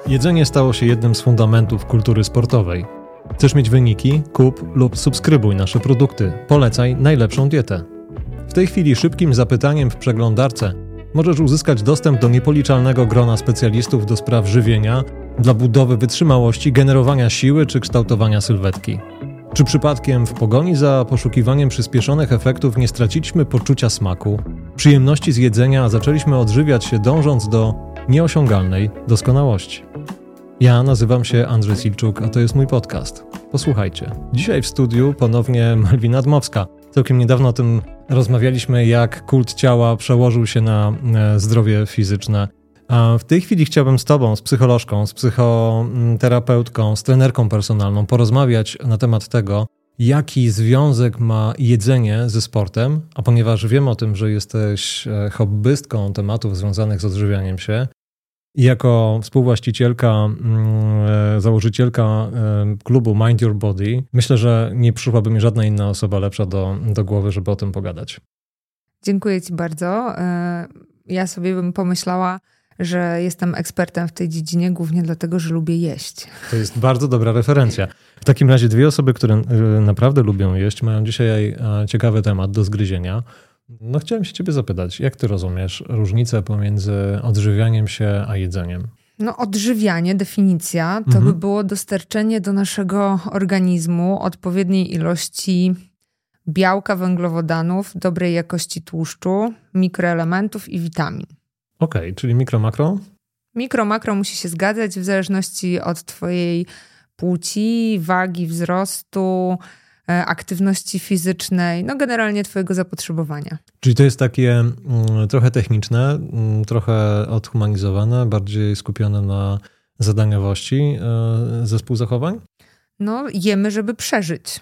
Jedzenie stało się jednym z fundamentów kultury sportowej. Chcesz mieć wyniki? Kup lub subskrybuj nasze produkty. Polecaj najlepszą dietę. W tej chwili szybkim zapytaniem w przeglądarce możesz uzyskać dostęp do niepoliczalnego grona specjalistów do spraw żywienia dla budowy wytrzymałości, generowania siły czy kształtowania sylwetki. Czy przypadkiem w pogoni za poszukiwaniem przyspieszonych efektów nie straciliśmy poczucia smaku, przyjemności z jedzenia, a zaczęliśmy odżywiać się dążąc do nieosiągalnej doskonałości? Ja nazywam się Andrzej Silczuk, a to jest mój podcast. Posłuchajcie. Dzisiaj w studiu ponownie Malwina Dmowska. Całkiem niedawno o tym rozmawialiśmy, jak kult ciała przełożył się na zdrowie fizyczne. A w tej chwili chciałbym z tobą, z psycholożką, z psychoterapeutką, z trenerką personalną porozmawiać na temat tego, jaki związek ma jedzenie ze sportem, a ponieważ wiem o tym, że jesteś hobbystką tematów związanych z odżywianiem się, i jako współwłaścicielka, założycielka klubu Mind Your Body, myślę, że nie przyszłaby mi żadna inna osoba lepsza do głowy, żeby o tym pogadać. Dziękuję ci bardzo. Ja sobie bym pomyślała, że jestem ekspertem w tej dziedzinie głównie dlatego, że lubię jeść. To jest bardzo dobra referencja. W takim razie dwie osoby, które naprawdę lubią jeść, mają dzisiaj ciekawy temat do zgryzienia. No chciałem się ciebie zapytać, jak ty rozumiesz różnicę pomiędzy odżywianiem się a jedzeniem? No odżywianie, definicja, to by było dostarczenie do naszego organizmu odpowiedniej ilości białka, węglowodanów, dobrej jakości tłuszczu, mikroelementów i witamin. Okej, czyli mikro, makro? Mikro, makro musi się zgadzać w zależności od twojej płci, wagi, wzrostu, aktywności fizycznej, no generalnie twojego zapotrzebowania. Czyli to jest takie trochę techniczne, trochę odhumanizowane, bardziej skupione na zadaniowości zespół zachowań? No jemy, żeby przeżyć.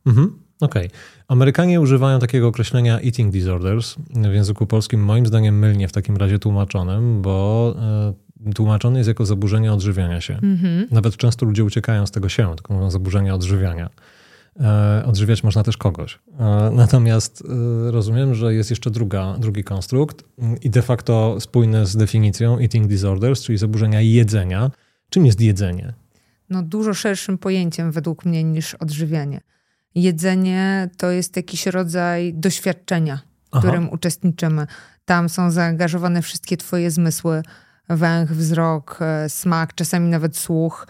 Okej. Amerykanie używają takiego określenia eating disorders w języku polskim, moim zdaniem mylnie w takim razie tłumaczonym, bo tłumaczony jest jako zaburzenie odżywiania się. Nawet często ludzie uciekają z tego się, tylko mówią zaburzenia odżywiania. Odżywiać można też kogoś. Natomiast rozumiem, że jest jeszcze drugi konstrukt i de facto spójny z definicją eating disorders, czyli zaburzenia jedzenia. Czym jest jedzenie? No dużo szerszym pojęciem według mnie niż odżywianie. Jedzenie to jest jakiś rodzaj doświadczenia, w którym uczestniczymy. Tam są zaangażowane wszystkie twoje zmysły. Węch, wzrok, smak, czasami nawet słuch,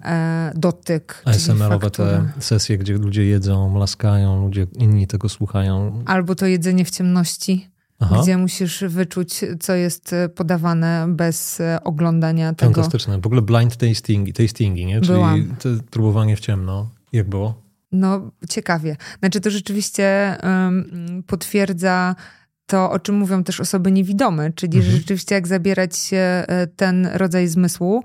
dotyk. ASMR-owe te sesje, gdzie ludzie jedzą, mlaskają, ludzie inni tego słuchają. Albo to jedzenie w ciemności, gdzie musisz wyczuć, co jest podawane bez oglądania tego. Fantastyczne. W ogóle blind tastingi, nie? Czyli próbowanie w ciemno. Jak było? No ciekawie. Znaczy to rzeczywiście potwierdza to, o czym mówią też osoby niewidome, czyli że rzeczywiście jak zabierać się ten rodzaj zmysłu,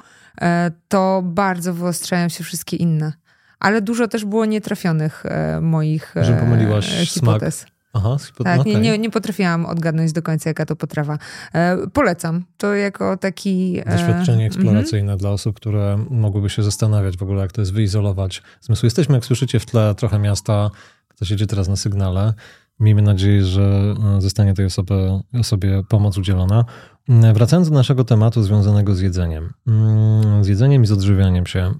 to bardzo wyostrzają się wszystkie inne. Ale dużo też było nietrafionych moich że pomyliłaś hipotez. Smak. Tak, okay. nie potrafiłam odgadnąć do końca, jaka to potrawa. Polecam to jako taki... Doświadczenie eksploracyjne dla osób, które mogłyby się zastanawiać w ogóle, jak to jest wyizolować zmysł. Jesteśmy, jak słyszycie, w tle trochę miasta, ktoś jedzie teraz na sygnale. Miejmy nadzieję, że zostanie tej osobie pomoc udzielona. Wracając do naszego tematu związanego z jedzeniem. Z jedzeniem i z odżywianiem się.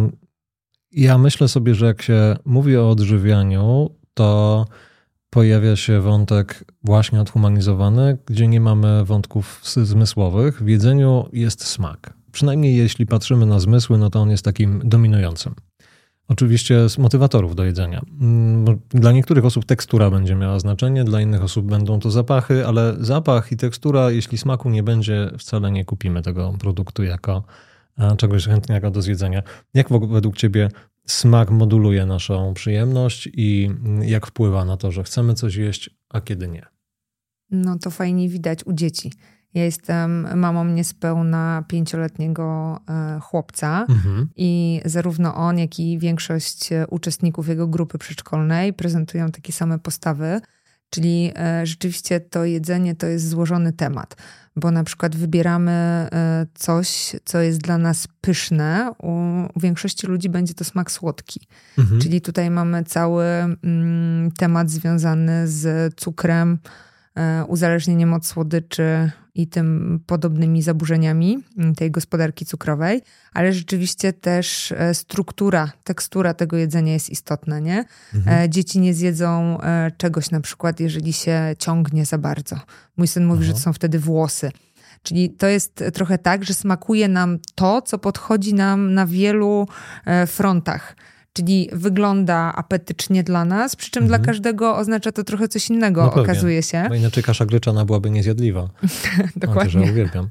Ja myślę sobie, że jak się mówi o odżywianiu, to pojawia się wątek właśnie odhumanizowany, gdzie nie mamy wątków zmysłowych. W jedzeniu jest smak. Przynajmniej jeśli patrzymy na zmysły, no to on jest takim dominującym. Oczywiście z motywatorów do jedzenia. Dla niektórych osób tekstura będzie miała znaczenie, dla innych osób będą to zapachy, ale zapach i tekstura, jeśli smaku nie będzie, wcale nie kupimy tego produktu jako czegoś chętnego do zjedzenia. Jak według ciebie smak moduluje naszą przyjemność i jak wpływa na to, że chcemy coś jeść, a kiedy nie? No to fajnie widać u dzieci. Ja jestem mamą niespełna 5-letniego chłopca i zarówno on, jak i większość uczestników jego grupy przedszkolnej prezentują takie same postawy, czyli rzeczywiście to jedzenie to jest złożony temat, bo na przykład wybieramy coś, co jest dla nas pyszne, u większości ludzi będzie to smak słodki, czyli tutaj mamy cały temat związany z cukrem, uzależnieniem od słodyczy i tym podobnymi zaburzeniami tej gospodarki cukrowej, ale rzeczywiście też struktura, tekstura tego jedzenia jest istotna, nie? Dzieci nie zjedzą czegoś na przykład, jeżeli się ciągnie za bardzo. Mój syn mówi, że to są wtedy włosy. Czyli to jest trochę tak, że smakuje nam to, co podchodzi nam na wielu frontach. Czyli wygląda apetycznie dla nas, przy czym dla każdego oznacza to trochę coś innego, okazuje się. Bo inaczej kasza gryczana byłaby niezjadliwa. Dokładnie. Że uwielbiam.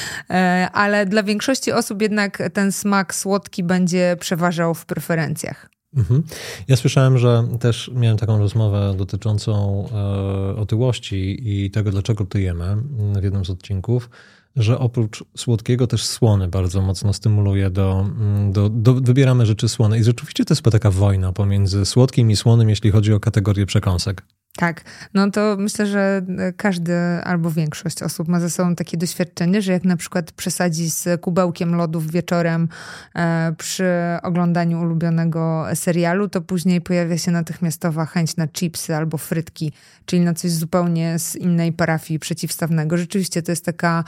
Ale dla większości osób jednak ten smak słodki będzie przeważał w preferencjach. Ja słyszałem, że też miałem taką rozmowę dotyczącą otyłości i tego, dlaczego tyjemy w jednym z odcinków, że oprócz słodkiego też słone bardzo mocno stymuluje wybieramy rzeczy słone. I rzeczywiście to jest taka wojna pomiędzy słodkim i słonym, jeśli chodzi o kategorię przekąsek. Tak, no to myślę, że każdy albo większość osób ma ze sobą takie doświadczenie, że jak na przykład przesadzi z kubełkiem lodów wieczorem przy oglądaniu ulubionego serialu, to później pojawia się natychmiastowa chęć na chipsy albo frytki, czyli na coś zupełnie z innej parafii przeciwstawnego. Rzeczywiście to jest taka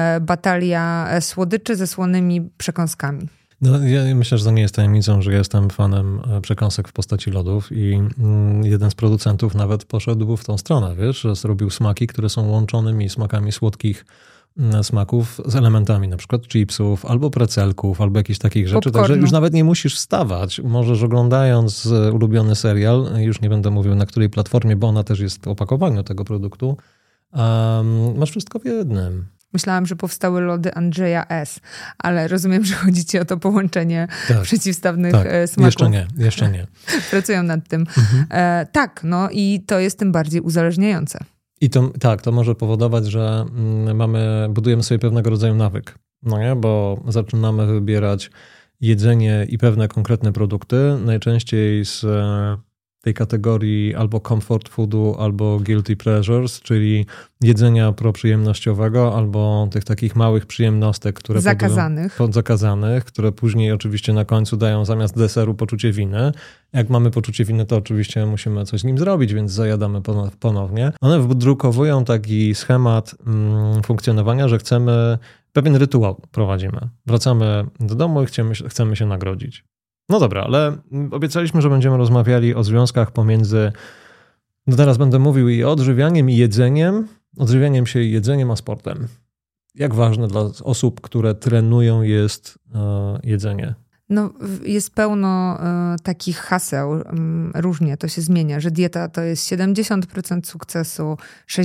batalia słodyczy ze słonymi przekąskami. No, ja myślę, że to nie jest tajemnicą, że jestem fanem przekąsek w postaci lodów i jeden z producentów nawet poszedł w tą stronę, wiesz, że zrobił smaki, które są łączonymi smakami słodkich smaków z elementami na przykład chipsów, albo precelków, albo jakichś takich rzeczy. Popcornu. Także już nawet nie musisz wstawać. Możesz oglądając ulubiony serial, już nie będę mówił na której platformie, bo ona też jest w opakowaniu tego produktu, masz wszystko w jednym. Myślałam, że powstały lody Andrzeja S., ale rozumiem, że chodzi ci o to połączenie przeciwstawnych smaków. Jeszcze nie. Pracują nad tym. Tak, no i to jest tym bardziej uzależniające. I to może powodować, że budujemy sobie pewnego rodzaju nawyk, no nie? Bo zaczynamy wybierać jedzenie i pewne konkretne produkty, najczęściej z tej kategorii albo comfort foodu, albo guilty pleasures, czyli jedzenia proprzyjemnościowego, albo tych takich małych przyjemnostek, które zakazanych, które później oczywiście na końcu dają zamiast deseru poczucie winy. Jak mamy poczucie winy, to oczywiście musimy coś z nim zrobić, więc zajadamy ponownie. One wdrukowują taki schemat funkcjonowania, że pewien rytuał prowadzimy. Wracamy do domu i chcemy się nagrodzić. No dobra, ale obiecaliśmy, że będziemy rozmawiali o związkach pomiędzy, teraz będę mówił i o odżywianiem i jedzeniem, odżywianiem się i jedzeniem, a sportem. Jak ważne dla osób, które trenują jest jedzenie? No, jest pełno takich haseł, różnie to się zmienia, że dieta to jest 70% sukcesu,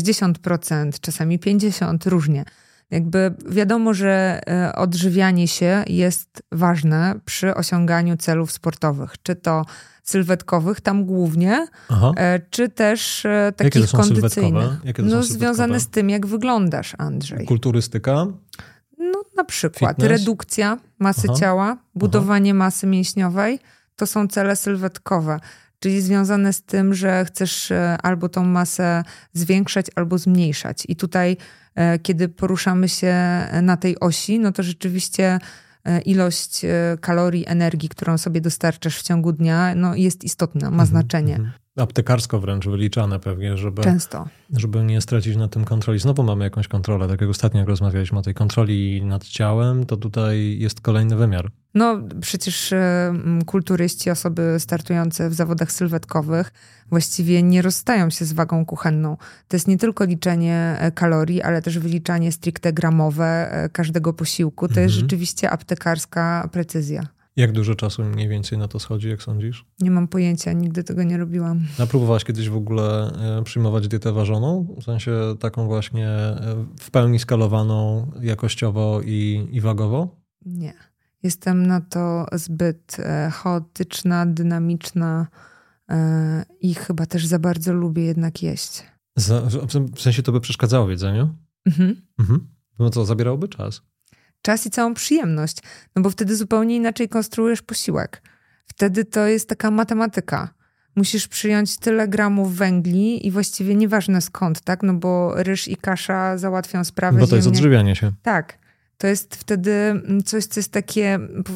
60%, czasami 50%, różnie. Jakby wiadomo, że odżywianie się jest ważne przy osiąganiu celów sportowych, czy to sylwetkowych, tam głównie, czy też takich kondycyjnych. No, związane z tym, jak wyglądasz, Andrzej. Kulturystyka? No, na przykład fitness? Redukcja masy ciała, budowanie masy mięśniowej, to są cele sylwetkowe. Czyli związane z tym, że chcesz albo tą masę zwiększać, albo zmniejszać. I tutaj, kiedy poruszamy się na tej osi, no to rzeczywiście ilość kalorii, energii, którą sobie dostarczasz w ciągu dnia, no jest istotna, ma znaczenie. Aptekarsko wręcz wyliczane pewnie, Często. Żeby nie stracić na tym kontroli. Znowu mamy jakąś kontrolę. Tak jak ostatnio jak rozmawialiśmy o tej kontroli nad ciałem, to tutaj jest kolejny wymiar. No przecież kulturyści, osoby startujące w zawodach sylwetkowych właściwie nie rozstają się z wagą kuchenną. To jest nie tylko liczenie kalorii, ale też wyliczanie stricte gramowe każdego posiłku. To jest rzeczywiście aptekarska precyzja. Jak dużo czasu mniej więcej na to schodzi, jak sądzisz? Nie mam pojęcia, nigdy tego nie robiłam. A próbowałaś kiedyś w ogóle przyjmować dietę ważoną? W sensie taką właśnie w pełni skalowaną jakościowo i wagowo? Nie. Jestem na to zbyt chaotyczna, dynamiczna i chyba też za bardzo lubię jednak jeść. W sensie to by przeszkadzało w jedzeniu? No co, zabierałoby czas? Czas i całą przyjemność, no bo wtedy zupełnie inaczej konstruujesz posiłek. Wtedy to jest taka matematyka. Musisz przyjąć tyle gramów węgli i właściwie nieważne skąd, tak? No bo ryż i kasza załatwią sprawę. Bo to jest odżywianie się. Tak. To jest wtedy coś, co jest takie,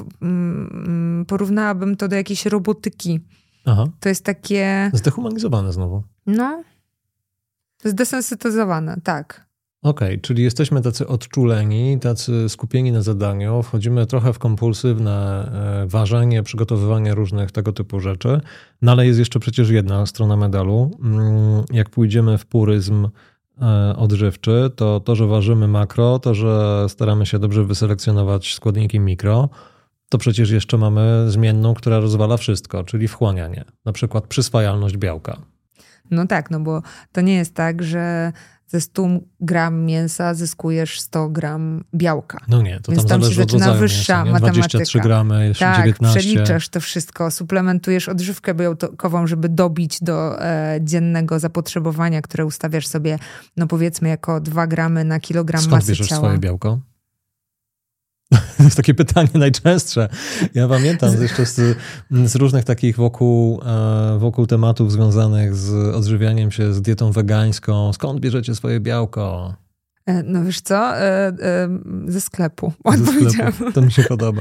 porównałabym to do jakiejś robotyki. To jest takie... Zdehumanizowane znowu. No, Zdesensytyzowane, tak. Okej, czyli jesteśmy tacy odczuleni, tacy skupieni na zadaniu, wchodzimy trochę w kompulsywne ważenie, przygotowywanie różnych tego typu rzeczy, no ale jest jeszcze przecież jedna strona medalu. Jak pójdziemy w puryzm odżywczy, to, że ważymy makro, to, że staramy się dobrze wyselekcjonować składniki mikro, to przecież jeszcze mamy zmienną, która rozwala wszystko, czyli wchłanianie, na przykład przyswajalność białka. No tak, no bo to nie jest tak, że ze 100 gram mięsa zyskujesz 100 gram białka. No nie, to więc tam się zależy od zaczyna rodzaju wyższa mięsa, matematyka. 23 gramy, tak, 19. przeliczasz to wszystko, suplementujesz odżywkę białkową, żeby dobić do dziennego zapotrzebowania, które ustawiasz sobie, no powiedzmy jako 2 gramy na kilogram Skąd masy bierzesz ciała. swoje białko? To jest takie pytanie najczęstsze. Ja pamiętam jeszcze z różnych takich wokół tematów związanych z odżywianiem się, z dietą wegańską. Skąd bierzecie swoje białko? No wiesz co? Ze sklepu. Ze sklepu. To mi się podoba.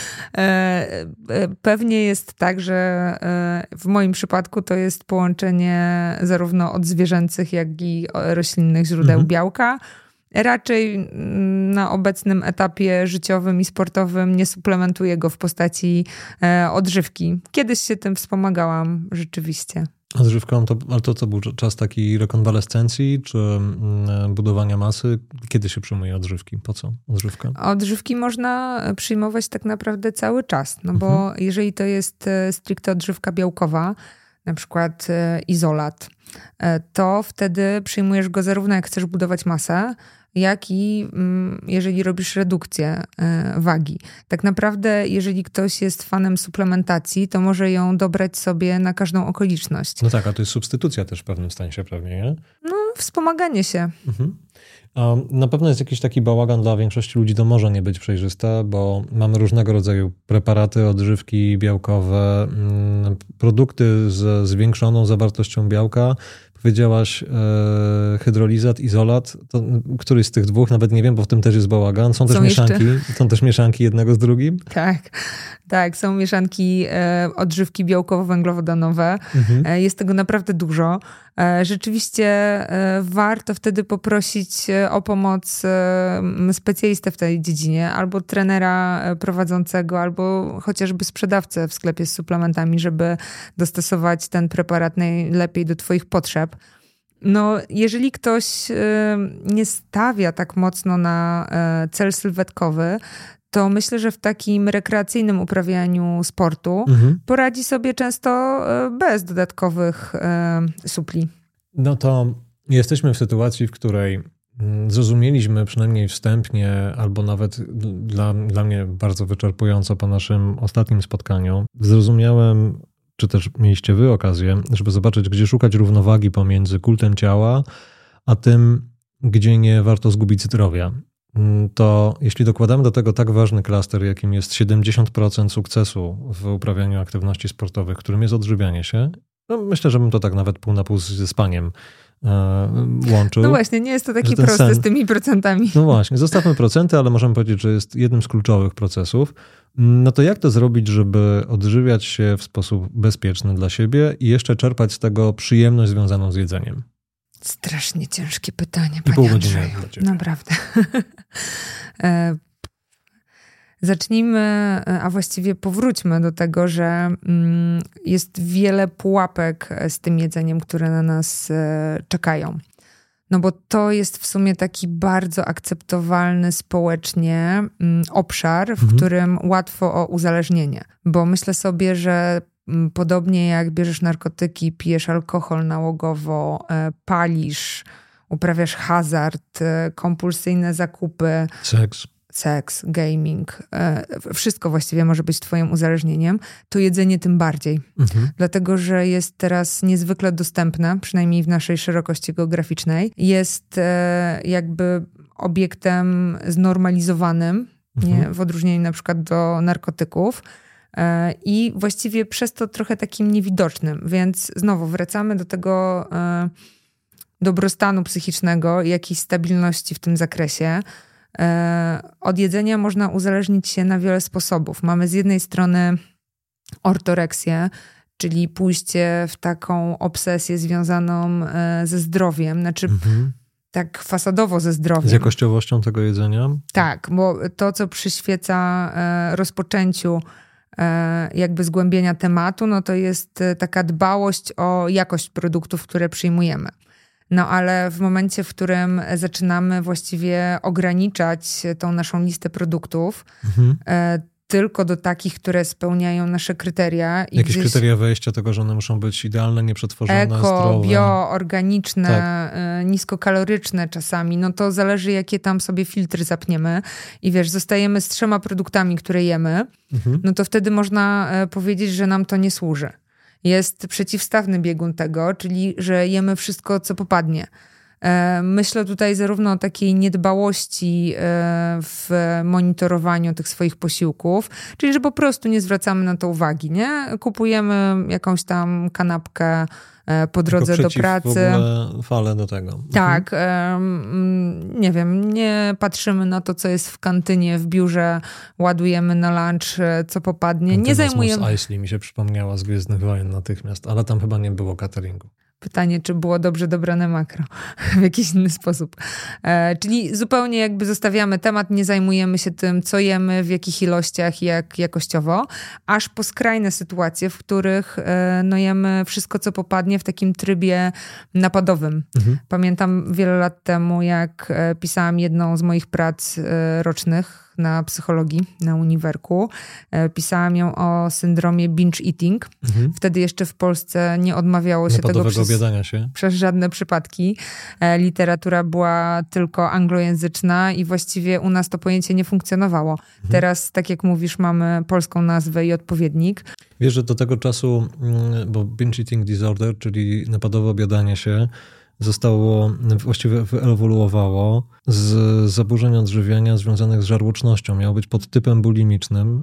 Pewnie jest tak, że w moim przypadku to jest połączenie zarówno od zwierzęcych, jak i roślinnych źródeł białka. Raczej na obecnym etapie życiowym i sportowym nie suplementuję go w postaci odżywki. Kiedyś się tym wspomagałam rzeczywiście. Odżywką ale to był czas takiej rekonwalescencji czy budowania masy? Kiedy się przyjmuje odżywki? Po co odżywka? Odżywki można przyjmować tak naprawdę cały czas, no bo jeżeli to jest stricte odżywka białkowa, na przykład izolat, to wtedy przyjmujesz go zarówno jak chcesz budować masę, jak i jeżeli robisz redukcję wagi. Tak naprawdę, jeżeli ktoś jest fanem suplementacji, to może ją dobrać sobie na każdą okoliczność. No tak, a to jest substytucja też w pewnym sensie pewnie, nie? No, wspomaganie się. Na pewno jest jakiś taki bałagan dla większości ludzi, to może nie być przejrzyste, bo mamy różnego rodzaju preparaty, odżywki białkowe, produkty ze zwiększoną zawartością białka. Powiedziałaś hydrolizat, izolat, to któryś z tych dwóch, nawet nie wiem, bo w tym też jest bałagan. Są też mieszanki jednego z drugim? Tak, są mieszanki odżywki białkowo-węglowodanowe. Jest tego naprawdę dużo. Rzeczywiście warto wtedy poprosić o pomoc specjalistę w tej dziedzinie, albo trenera prowadzącego, albo chociażby sprzedawcę w sklepie z suplementami, żeby dostosować ten preparat najlepiej do twoich potrzeb. No, jeżeli ktoś nie stawia tak mocno na cel sylwetkowy, to myślę, że w takim rekreacyjnym uprawianiu sportu poradzi sobie często bez dodatkowych supli. No to jesteśmy w sytuacji, w której zrozumieliśmy przynajmniej wstępnie, albo nawet dla mnie bardzo wyczerpująco po naszym ostatnim spotkaniu, zrozumiałem, czy też mieliście wy okazję, żeby zobaczyć, gdzie szukać równowagi pomiędzy kultem ciała, a tym, gdzie nie warto zgubić zdrowia. To jeśli dokładamy do tego tak ważny klaster, jakim jest 70% sukcesu w uprawianiu aktywności sportowych, którym jest odżywianie się, no myślę, że bym to tak nawet pół na pół ze spaniem łączył. No właśnie, nie jest to taki prosty z tymi procentami. No właśnie, zostawmy procenty, ale możemy powiedzieć, że jest jednym z kluczowych procesów. No to jak to zrobić, żeby odżywiać się w sposób bezpieczny dla siebie i jeszcze czerpać z tego przyjemność związaną z jedzeniem? Strasznie ciężkie pytanie, I panie Andrzeju. Naprawdę. Zacznijmy, a właściwie powróćmy do tego, że jest wiele pułapek z tym jedzeniem, które na nas czekają. No bo to jest w sumie taki bardzo akceptowalny społecznie obszar, w którym łatwo o uzależnienie. Bo myślę sobie, że podobnie jak bierzesz narkotyki, pijesz alkohol nałogowo, palisz, uprawiasz hazard, kompulsyjne zakupy, seks, gaming, wszystko właściwie może być twoim uzależnieniem, to jedzenie tym bardziej. Dlatego, że jest teraz niezwykle dostępne, przynajmniej w naszej szerokości geograficznej. Jest jakby obiektem znormalizowanym, nie? W odróżnieniu na przykład do narkotyków. I właściwie przez to trochę takim niewidocznym. Więc znowu wracamy do tego dobrostanu psychicznego i jakiejś stabilności w tym zakresie. Od jedzenia można uzależnić się na wiele sposobów. Mamy z jednej strony ortoreksję, czyli pójście w taką obsesję związaną ze zdrowiem, znaczy tak fasadowo ze zdrowiem. Z jakościowością tego jedzenia? Tak, bo to, co przyświeca rozpoczęciu jakby zgłębienia tematu, no to jest taka dbałość o jakość produktów, które przyjmujemy. No ale w momencie, w którym zaczynamy właściwie ograniczać tą naszą listę produktów tylko do takich, które spełniają nasze kryteria. Jakieś kryteria wejścia tego, że one muszą być idealne, nieprzetworzone, zdrowe. Bio, organiczne, niskokaloryczne czasami. No to zależy, jakie tam sobie filtry zapniemy. I wiesz, zostajemy z 3 produktami, które jemy, no to wtedy można powiedzieć, że nam to nie służy. Jest przeciwstawny biegun tego, czyli że jemy wszystko, co popadnie. Myślę tutaj zarówno o takiej niedbałości w monitorowaniu tych swoich posiłków, czyli że po prostu nie zwracamy na to uwagi, nie? Kupujemy jakąś tam kanapkę po drodze do pracy. W ogóle falę do tego. Tak. Nie wiem, nie patrzymy na to, co jest w kantynie, w biurze, ładujemy na lunch, co popadnie. Nie zajmujemy... Eisley mi się przypomniała z Gwiezdnych Wojen natychmiast, ale tam chyba nie było cateringu. Pytanie, czy było dobrze dobrane makro w jakiś inny sposób. Czyli zupełnie jakby zostawiamy temat, nie zajmujemy się tym, co jemy, w jakich ilościach i jak jakościowo, aż po skrajne sytuacje, w których no jemy wszystko, co popadnie w takim trybie napadowym. Pamiętam wiele lat temu, jak pisałam jedną z moich prac rocznych na psychologii na uniwerku. Pisałam ją o syndromie binge eating. Wtedy jeszcze w Polsce nie odmawiało się tego przez żadne przypadki. Literatura była tylko anglojęzyczna i właściwie u nas to pojęcie nie funkcjonowało. Teraz, tak jak mówisz, mamy polską nazwę i odpowiednik. Wiesz, że do tego czasu, bo binge eating disorder, czyli napadowe obiadanie się, właściwie wyewoluowało z zaburzeń odżywiania związanych z żarłocznością. Miało być podtypem bulimicznym,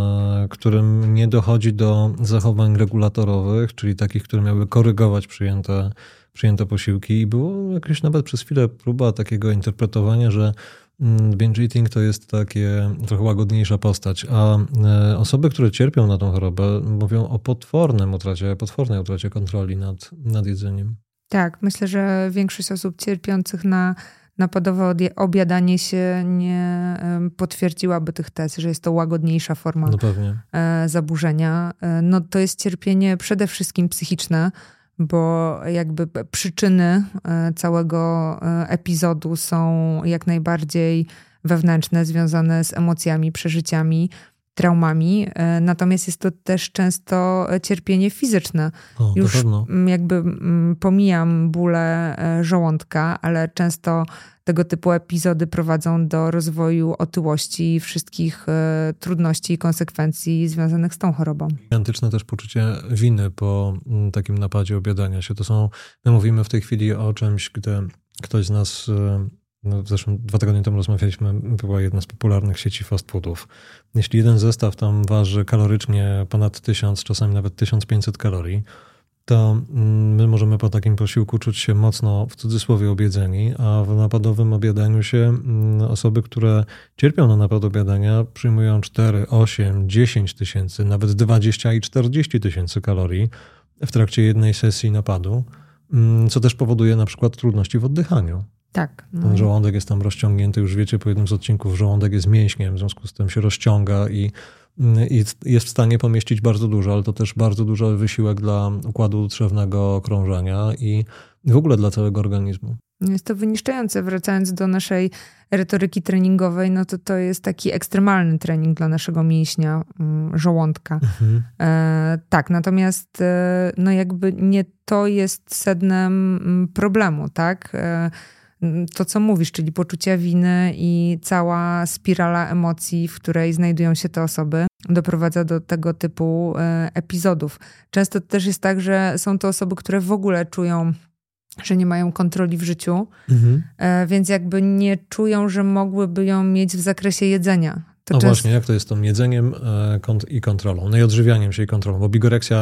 którym nie dochodzi do zachowań regulatorowych, czyli takich, które miały korygować przyjęte posiłki. I było jakieś nawet przez chwilę próba takiego interpretowania, że binge eating to jest takie trochę łagodniejsza postać, a osoby, które cierpią na tą chorobę, mówią o potwornej utracie kontroli nad jedzeniem. Tak, myślę, że większość osób cierpiących na napadowe obiadanie się nie potwierdziłaby tych tez, że jest to łagodniejsza forma zaburzenia. No to jest cierpienie przede wszystkim psychiczne, bo jakby przyczyny całego epizodu są jak najbardziej wewnętrzne, związane z emocjami, przeżyciami, traumami, natomiast jest to też często cierpienie fizyczne. Już jakby pomijam bóle żołądka, ale często tego typu epizody prowadzą do rozwoju otyłości i wszystkich trudności i konsekwencji związanych z tą chorobą. Gigantyczne też poczucie winy po takim napadzie obiadania się. My mówimy w tej chwili o czymś, gdy ktoś z nas... Zresztą 2 tygodnie temu rozmawialiśmy, była jedna z popularnych sieci fast foodów. Jeśli jeden zestaw tam waży kalorycznie ponad 1000, czasami nawet 1500 kalorii, to my możemy po takim posiłku czuć się mocno, w cudzysłowie, obiedzeni, a w napadowym obiadaniu się osoby, które cierpią na napad obiadania, przyjmują 4, 8, 10 tysięcy, nawet 20 i 40 tysięcy kalorii w trakcie jednej sesji napadu, co też powoduje na przykład trudności w oddychaniu. Tak. Ten żołądek jest tam rozciągnięty, już wiecie po jednym z odcinków, żołądek jest mięśniem, w związku z tym się rozciąga i jest w stanie pomieścić bardzo dużo, ale to też bardzo duży wysiłek dla układu trzewnego krążenia i w ogóle dla całego organizmu. Jest to wyniszczające. Wracając do naszej retoryki treningowej, no to jest taki ekstremalny trening dla naszego mięśnia żołądka. Tak, natomiast no jakby nie to jest sednem problemu, tak? To, co mówisz, czyli poczucia winy i cała spirala emocji, w której znajdują się te osoby, doprowadza do tego typu epizodów. Często też jest tak, że są to osoby, które w ogóle czują, że nie mają kontroli w życiu, więc jakby nie czują, że mogłyby ją mieć w zakresie jedzenia. Właśnie, jak to jest z tym jedzeniem i kontrolą? No i odżywianiem się i kontrolą, bo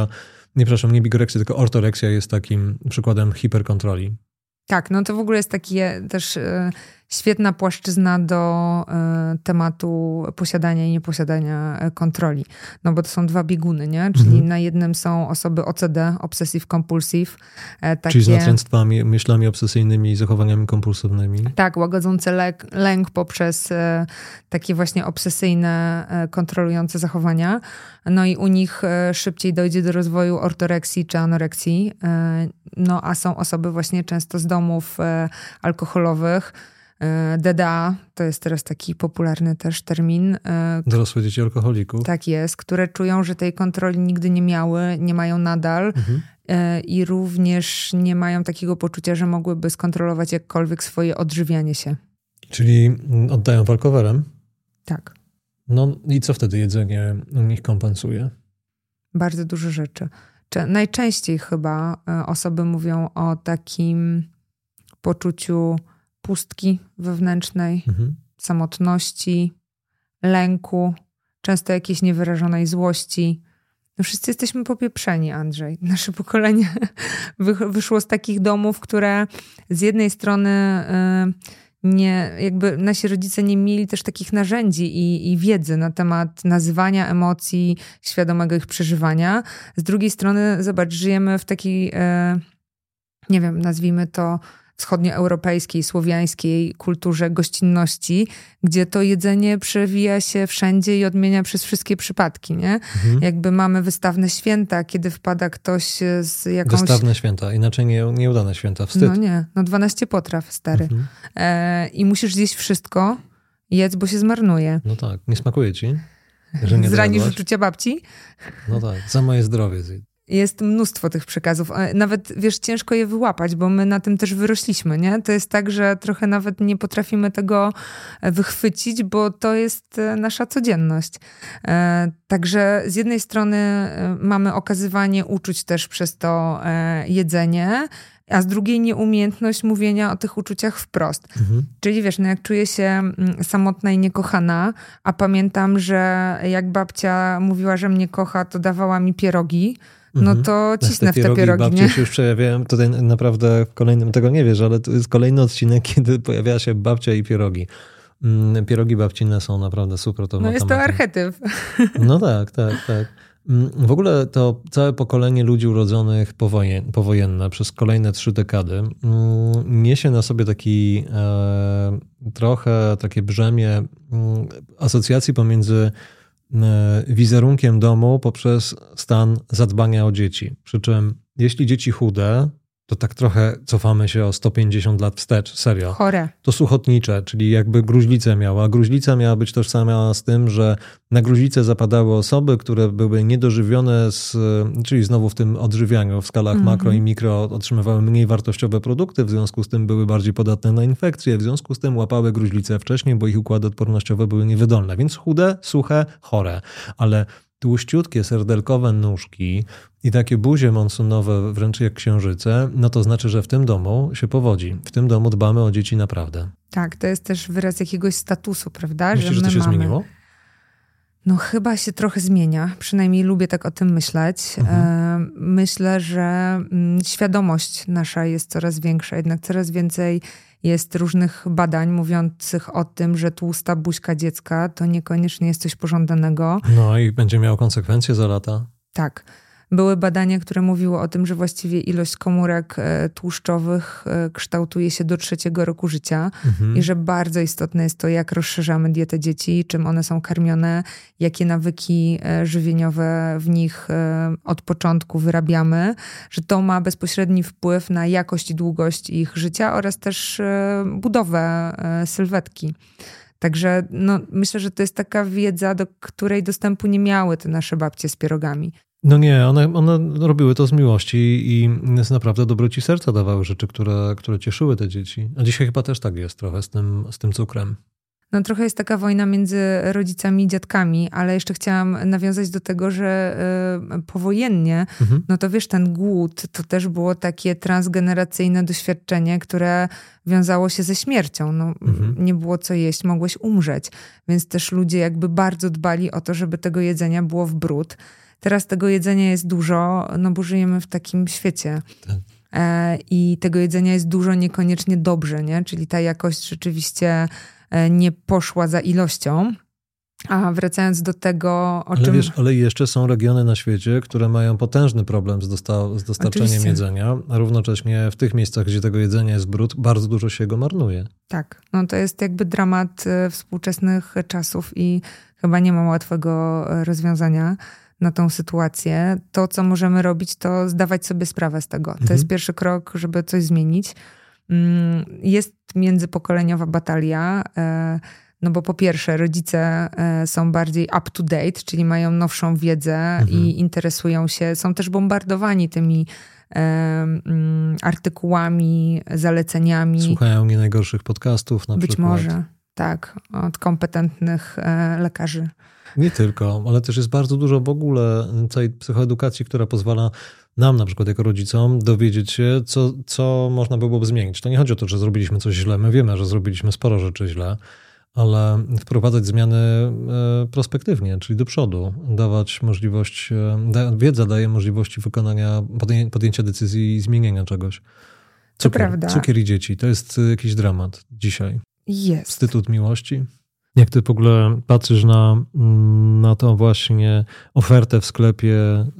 nie bigoreksja, tylko ortoreksja jest takim przykładem hiperkontroli. Tak, no to w ogóle jest takie też świetna płaszczyzna do tematu posiadania i nieposiadania kontroli. No bo to są dwa bieguny, nie? Czyli na jednym są osoby OCD, Obsessive Compulsive. Czyli z natręctwami, myślami obsesyjnymi i zachowaniami kompulsywnymi. Tak, łagodzące lęk poprzez takie właśnie obsesyjne, kontrolujące zachowania. No i u nich szybciej dojdzie do rozwoju ortoreksji czy anoreksji. No a są osoby właśnie często z domów alkoholowych. DDA, to jest teraz taki popularny też termin. Dorosłe dzieci alkoholików. Tak jest, które czują, że tej kontroli nigdy nie miały, nie mają nadal i również nie mają takiego poczucia, że mogłyby skontrolować jakkolwiek swoje odżywianie się. Czyli oddają walkowerem? Tak. No i co wtedy jedzenie u nich kompensuje? Bardzo dużo rzeczy. Najczęściej chyba osoby mówią o takim poczuciu pustki wewnętrznej, samotności, lęku, często jakiejś niewyrażonej złości. No wszyscy jesteśmy popieprzeni, Andrzej. Nasze pokolenie wyszło z takich domów, które z jednej strony jakby nasi rodzice nie mieli też takich narzędzi i wiedzy na temat nazywania emocji, świadomego ich przeżywania. Z drugiej strony, zobacz, żyjemy w takiej, nie wiem, nazwijmy to wschodnioeuropejskiej, słowiańskiej kulturze gościnności, gdzie to jedzenie przewija się wszędzie i odmienia przez wszystkie przypadki, nie? Jakby mamy wystawne święta, kiedy wpada ktoś z jakąś... Wystawne święta, inaczej nieudane święta, wstyd. No nie, 12 potraw, stary. I musisz zjeść wszystko, jedz, bo się zmarnuje. No tak, nie smakuje ci? Że nie zranisz uczucia babci? No tak, za moje zdrowie zjedz. Jest mnóstwo tych przekazów. Nawet, wiesz, ciężko je wyłapać, bo my na tym też wyrośliśmy, nie? To jest tak, że trochę nawet nie potrafimy tego wychwycić, bo to jest nasza codzienność. Także z jednej strony mamy okazywanie uczuć też przez to jedzenie, a z drugiej nieumiejętność mówienia o tych uczuciach wprost. Czyli wiesz, no jak czuję się samotna i niekochana, a pamiętam, że jak babcia mówiła, że mnie kocha, to dawała mi pierogi, no to cisnę w te pierogi, babci nie? się już pojawiają. Tutaj naprawdę w kolejnym, tego nie wiesz, ale to jest kolejny odcinek, kiedy pojawia się babcia i pierogi. Pierogi babcine są naprawdę super. No jest to archetyp. No tak. W ogóle to całe pokolenie ludzi urodzonych powojenne przez kolejne 3 dekady niesie na sobie taki trochę takie brzemię asocjacji pomiędzy wizerunkiem domu poprzez stan zadbania o dzieci. Przy czym jeśli dzieci chude, to tak trochę cofamy się o 150 lat wstecz, serio. Chore. To suchotnicze, czyli jakby gruźlicę miała. Gruźlica miała być tożsama z tym, że na gruźlicę zapadały osoby, które były niedożywione, czyli znowu w tym odżywianiu w skalach makro i mikro otrzymywały mniej wartościowe produkty, w związku z tym były bardziej podatne na infekcje, w związku z tym łapały gruźlicę wcześniej, bo ich układy odpornościowe były niewydolne. Więc chude, suche, chore. Ale tłuściutkie, serdelkowe nóżki i takie buzie monsunowe, wręcz jak księżyce, no to znaczy, że w tym domu się powodzi. W tym domu dbamy o dzieci naprawdę. Tak, to jest też wyraz jakiegoś statusu, prawda? Myślisz, że to się zmieniło? No chyba się trochę zmienia. Przynajmniej lubię tak o tym myśleć. Myślę, że świadomość nasza jest coraz większa. Jednak coraz więcej jest różnych badań mówiących o tym, że tłusta buźka dziecka to niekoniecznie jest coś pożądanego. No i będzie miało konsekwencje za lata. Tak. Były badania, które mówiły o tym, że właściwie ilość komórek tłuszczowych kształtuje się do 3. roku życia i że bardzo istotne jest to, jak rozszerzamy dietę dzieci, czym one są karmione, jakie nawyki żywieniowe w nich od początku wyrabiamy, że to ma bezpośredni wpływ na jakość i długość ich życia oraz też budowę sylwetki. Także no, myślę, że to jest taka wiedza, do której dostępu nie miały te nasze babcie z pierogami. No nie, one robiły to z miłości i naprawdę dobroci serca dawały rzeczy, które cieszyły te dzieci. A dzisiaj chyba też tak jest trochę z tym cukrem. No trochę jest taka wojna między rodzicami i dziadkami, ale jeszcze chciałam nawiązać do tego, że powojennie, no to wiesz, ten głód to też było takie transgeneracyjne doświadczenie, które wiązało się ze śmiercią. No, nie było co jeść, mogłeś umrzeć. Więc też ludzie jakby bardzo dbali o to, żeby tego jedzenia było w bród. Teraz tego jedzenia jest dużo, no bo żyjemy w takim świecie. i tego jedzenia jest dużo, niekoniecznie dobrze, nie? Czyli ta jakość rzeczywiście nie poszła za ilością. A wracając do tego, Ale jeszcze są regiony na świecie, które mają potężny problem z dostarczeniem jedzenia, a równocześnie w tych miejscach, gdzie tego jedzenia jest brud, bardzo dużo się go marnuje. Tak, no to jest jakby dramat współczesnych czasów i chyba nie ma łatwego rozwiązania na tą sytuację. To, co możemy robić, to zdawać sobie sprawę z tego. To jest pierwszy krok, żeby coś zmienić. Jest międzypokoleniowa batalia, no bo po pierwsze rodzice są bardziej up to date, czyli mają nowszą wiedzę i interesują się, są też bombardowani tymi artykułami, zaleceniami. Słuchają nie najgorszych podcastów na przykład. Być może, tak, od kompetentnych lekarzy. Nie tylko, ale też jest bardzo dużo w ogóle całej psychoedukacji, która pozwala nam na przykład jako rodzicom dowiedzieć się, co można byłoby zmienić. To nie chodzi o to, że zrobiliśmy coś źle. My wiemy, że zrobiliśmy sporo rzeczy źle, ale wprowadzać zmiany prospektywnie, czyli do przodu. Dawać możliwość, wiedza daje możliwości wykonania, podjęcia decyzji i zmienienia czegoś. To prawda. Cukier i dzieci, to jest jakiś dramat dzisiaj. Jest. Instytut miłości. Jak ty w ogóle patrzysz na tą właśnie ofertę w sklepie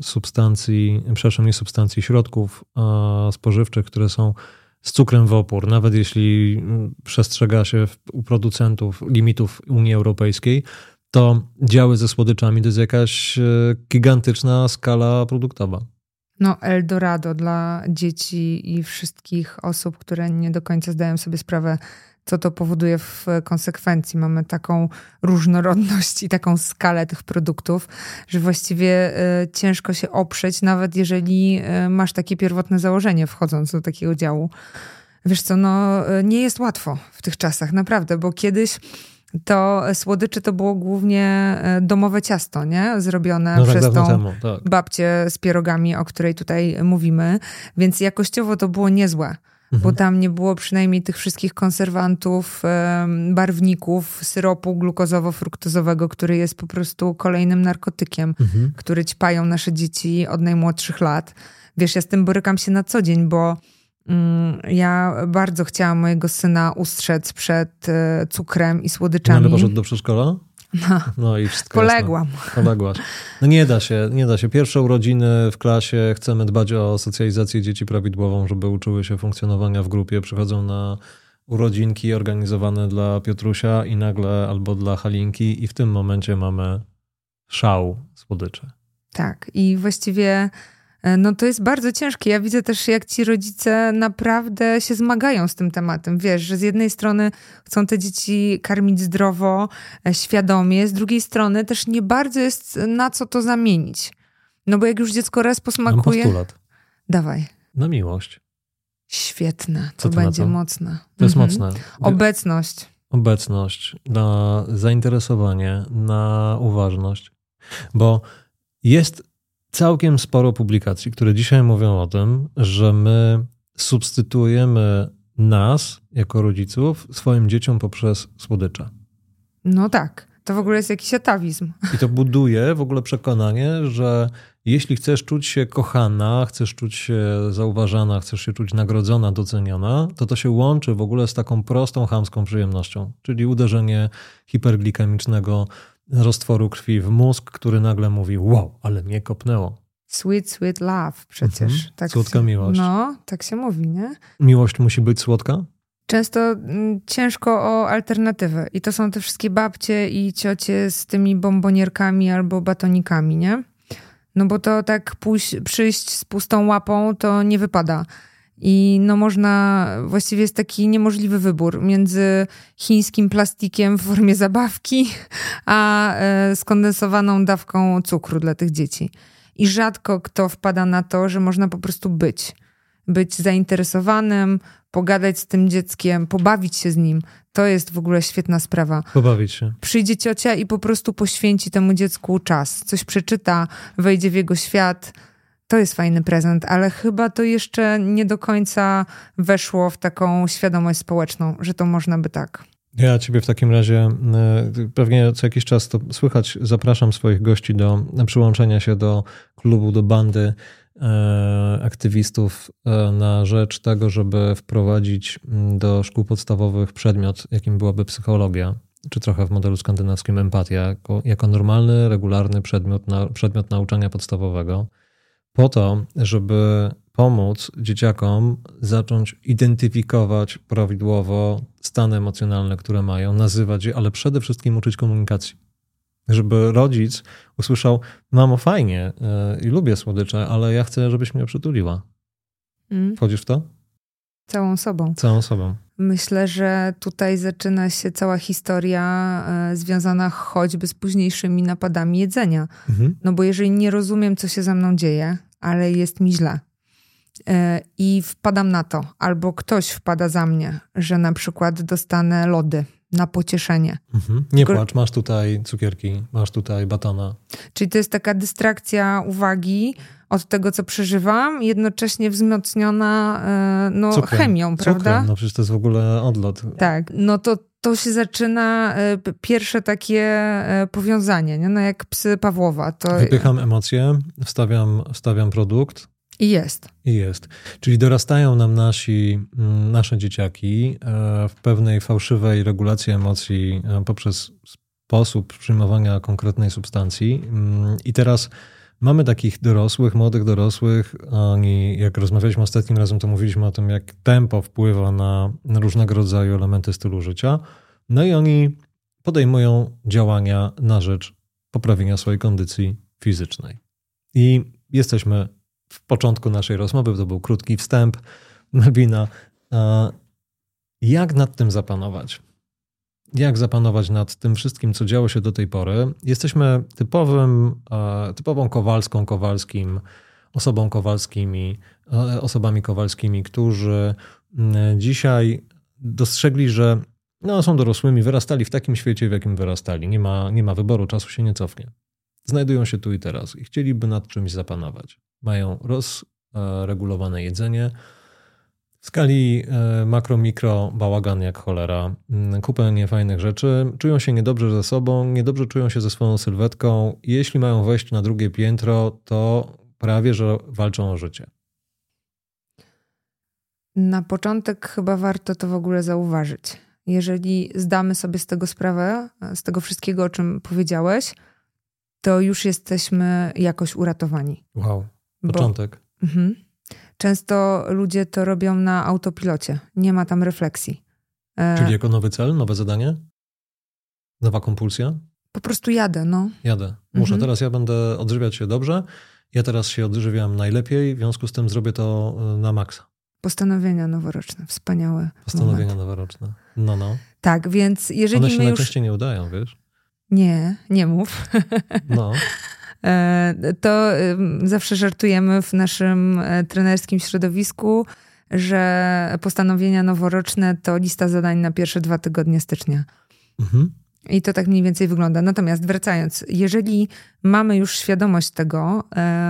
środków spożywczych, które są z cukrem w opór, nawet jeśli przestrzega się u producentów limitów Unii Europejskiej, to działy ze słodyczami to jest jakaś gigantyczna skala produktowa. No, Eldorado dla dzieci i wszystkich osób, które nie do końca zdają sobie sprawę, co to powoduje w konsekwencji. Mamy taką różnorodność i taką skalę tych produktów, że właściwie ciężko się oprzeć, nawet jeżeli masz takie pierwotne założenie wchodząc do takiego działu. Wiesz co, no nie jest łatwo w tych czasach, naprawdę, bo kiedyś to słodycze to było głównie domowe ciasto, nie? Zrobione przez tą babcię z pierogami, o której tutaj mówimy, więc jakościowo to było niezłe. Bo tam nie było przynajmniej tych wszystkich konserwantów, barwników, syropu glukozowo-fruktozowego, który jest po prostu kolejnym narkotykiem, który ćpają nasze dzieci od najmłodszych lat. Wiesz, ja z tym borykam się na co dzień, bo ja bardzo chciałam mojego syna ustrzec przed cukrem i słodyczami. No, ale poszedł do przedszkola? No i wszystko poległam. Poległaś. No nie da się. Pierwsze urodziny w klasie, chcemy dbać o socjalizację dzieci prawidłową, żeby uczyły się funkcjonowania w grupie. Przychodzą na urodzinki organizowane dla Piotrusia i nagle albo dla Halinki i w tym momencie mamy szał słodyczy. Tak i właściwie no to jest bardzo ciężkie. Ja widzę też, jak ci rodzice naprawdę się zmagają z tym tematem. Wiesz, że z jednej strony chcą te dzieci karmić zdrowo, świadomie, z drugiej strony też nie bardzo jest na co to zamienić. No bo jak już dziecko raz posmakuje... Mam postulat. Dawaj. Na miłość. Świetne. To będzie mocne. To jest mocne. Obecność. Na zainteresowanie, na uważność. Bo jest całkiem sporo publikacji, które dzisiaj mówią o tym, że my substytuujemy nas jako rodziców swoim dzieciom poprzez słodycze. No tak. To w ogóle jest jakiś atawizm. I to buduje w ogóle przekonanie, że jeśli chcesz czuć się kochana, chcesz czuć się zauważana, chcesz się czuć nagrodzona, doceniona, to się łączy w ogóle z taką prostą, chamską przyjemnością. Czyli uderzenie hiperglikemicznego roztworu krwi w mózg, który nagle mówi: wow, ale mnie kopnęło. Sweet, sweet love przecież. Tak słodka miłość. No, tak się mówi, nie? Miłość musi być słodka? Często ciężko o alternatywę. I to są te wszystkie babcie i ciocie z tymi bombonierkami albo batonikami, nie? No bo to tak przyjść z pustą łapą to nie wypada. I no właściwie jest taki niemożliwy wybór między chińskim plastikiem w formie zabawki, a skondensowaną dawką cukru dla tych dzieci. I rzadko kto wpada na to, że można po prostu być zainteresowanym, pogadać z tym dzieckiem, pobawić się z nim. To jest w ogóle świetna sprawa. Pobawić się. Przyjdzie ciocia i po prostu poświęci temu dziecku czas. Coś przeczyta, wejdzie w jego świat. To jest fajny prezent, ale chyba to jeszcze nie do końca weszło w taką świadomość społeczną, że to można by tak. Ja ciebie w takim razie pewnie co jakiś czas to słychać, zapraszam swoich gości do przyłączenia się do klubu, do bandy aktywistów na rzecz tego, żeby wprowadzić do szkół podstawowych przedmiot, jakim byłaby psychologia, czy trochę w modelu skandynawskim empatia, jako normalny, regularny przedmiot nauczania podstawowego, po to, żeby pomóc dzieciakom zacząć identyfikować prawidłowo stany emocjonalne, które mają, nazywać je, ale przede wszystkim uczyć komunikacji. Żeby rodzic usłyszał: mamo, fajnie i lubię słodycze, ale ja chcę, żebyś mnie przytuliła. Wchodzisz w to? Całą sobą. Całą sobą. Myślę, że tutaj zaczyna się cała historia związana choćby z późniejszymi napadami jedzenia. No bo jeżeli nie rozumiem, co się ze mną dzieje, ale jest mi źle i wpadam na to, albo ktoś wpada za mnie, że na przykład dostanę lody na pocieszenie. Nie płacz, masz tutaj cukierki, masz tutaj batona. Czyli to jest taka dystrakcja uwagi od tego, co przeżywam, jednocześnie wzmocniona chemią, prawda? Cukrem, no przecież to jest w ogóle odlot. Tak, no to się zaczyna pierwsze takie powiązanie, nie? No jak psy Pawłowa. Wypycham emocje, wstawiam produkt. I jest. Czyli dorastają nam nasze dzieciaki w pewnej fałszywej regulacji emocji poprzez sposób przyjmowania konkretnej substancji. I teraz mamy takich dorosłych, młodych dorosłych. Oni, jak rozmawialiśmy ostatnim razem, to mówiliśmy o tym, jak tempo wpływa na różnego rodzaju elementy stylu życia. No i oni podejmują działania na rzecz poprawienia swojej kondycji fizycznej. I jesteśmy w początku naszej rozmowy, to był krótki wstęp, Malwina. Jak nad tym zapanować? Jak zapanować nad tym wszystkim, co działo się do tej pory? Jesteśmy typową Kowalskim, osobami Kowalskimi, którzy dzisiaj dostrzegli, że są dorosłymi, wyrastali w takim świecie, w jakim wyrastali. Nie ma wyboru, czasu się nie cofnie. Znajdują się tu i teraz i chcieliby nad czymś zapanować. Mają rozregulowane jedzenie. W skali makro, mikro bałagan jak cholera. Kupę niefajnych rzeczy. Czują się niedobrze ze sobą, niedobrze czują się ze swoją sylwetką. Jeśli mają wejść na drugie piętro, to prawie że walczą o życie. Na początek chyba warto to w ogóle zauważyć. Jeżeli zdamy sobie z tego sprawę, z tego wszystkiego, o czym powiedziałeś, to już jesteśmy jakoś uratowani. Wow, początek. Często ludzie to robią na autopilocie. Nie ma tam refleksji. Czyli jako nowy cel, nowe zadanie? Nowa kompulsja? Po prostu jadę, no. Jadę. Muszę. Teraz ja będę odżywiać się dobrze. Ja teraz się odżywiam najlepiej, w związku z tym zrobię to na maksa. Postanowienia noworoczne. Wspaniałe. Postanowienia noworoczne. No. Tak, więc jeżeli one się najczęściej nie udają, wiesz? Nie mów. No. To zawsze żartujemy w naszym trenerskim środowisku, że postanowienia noworoczne to lista zadań na pierwsze 2 tygodnie stycznia. I to tak mniej więcej wygląda. Natomiast wracając, jeżeli mamy już świadomość tego,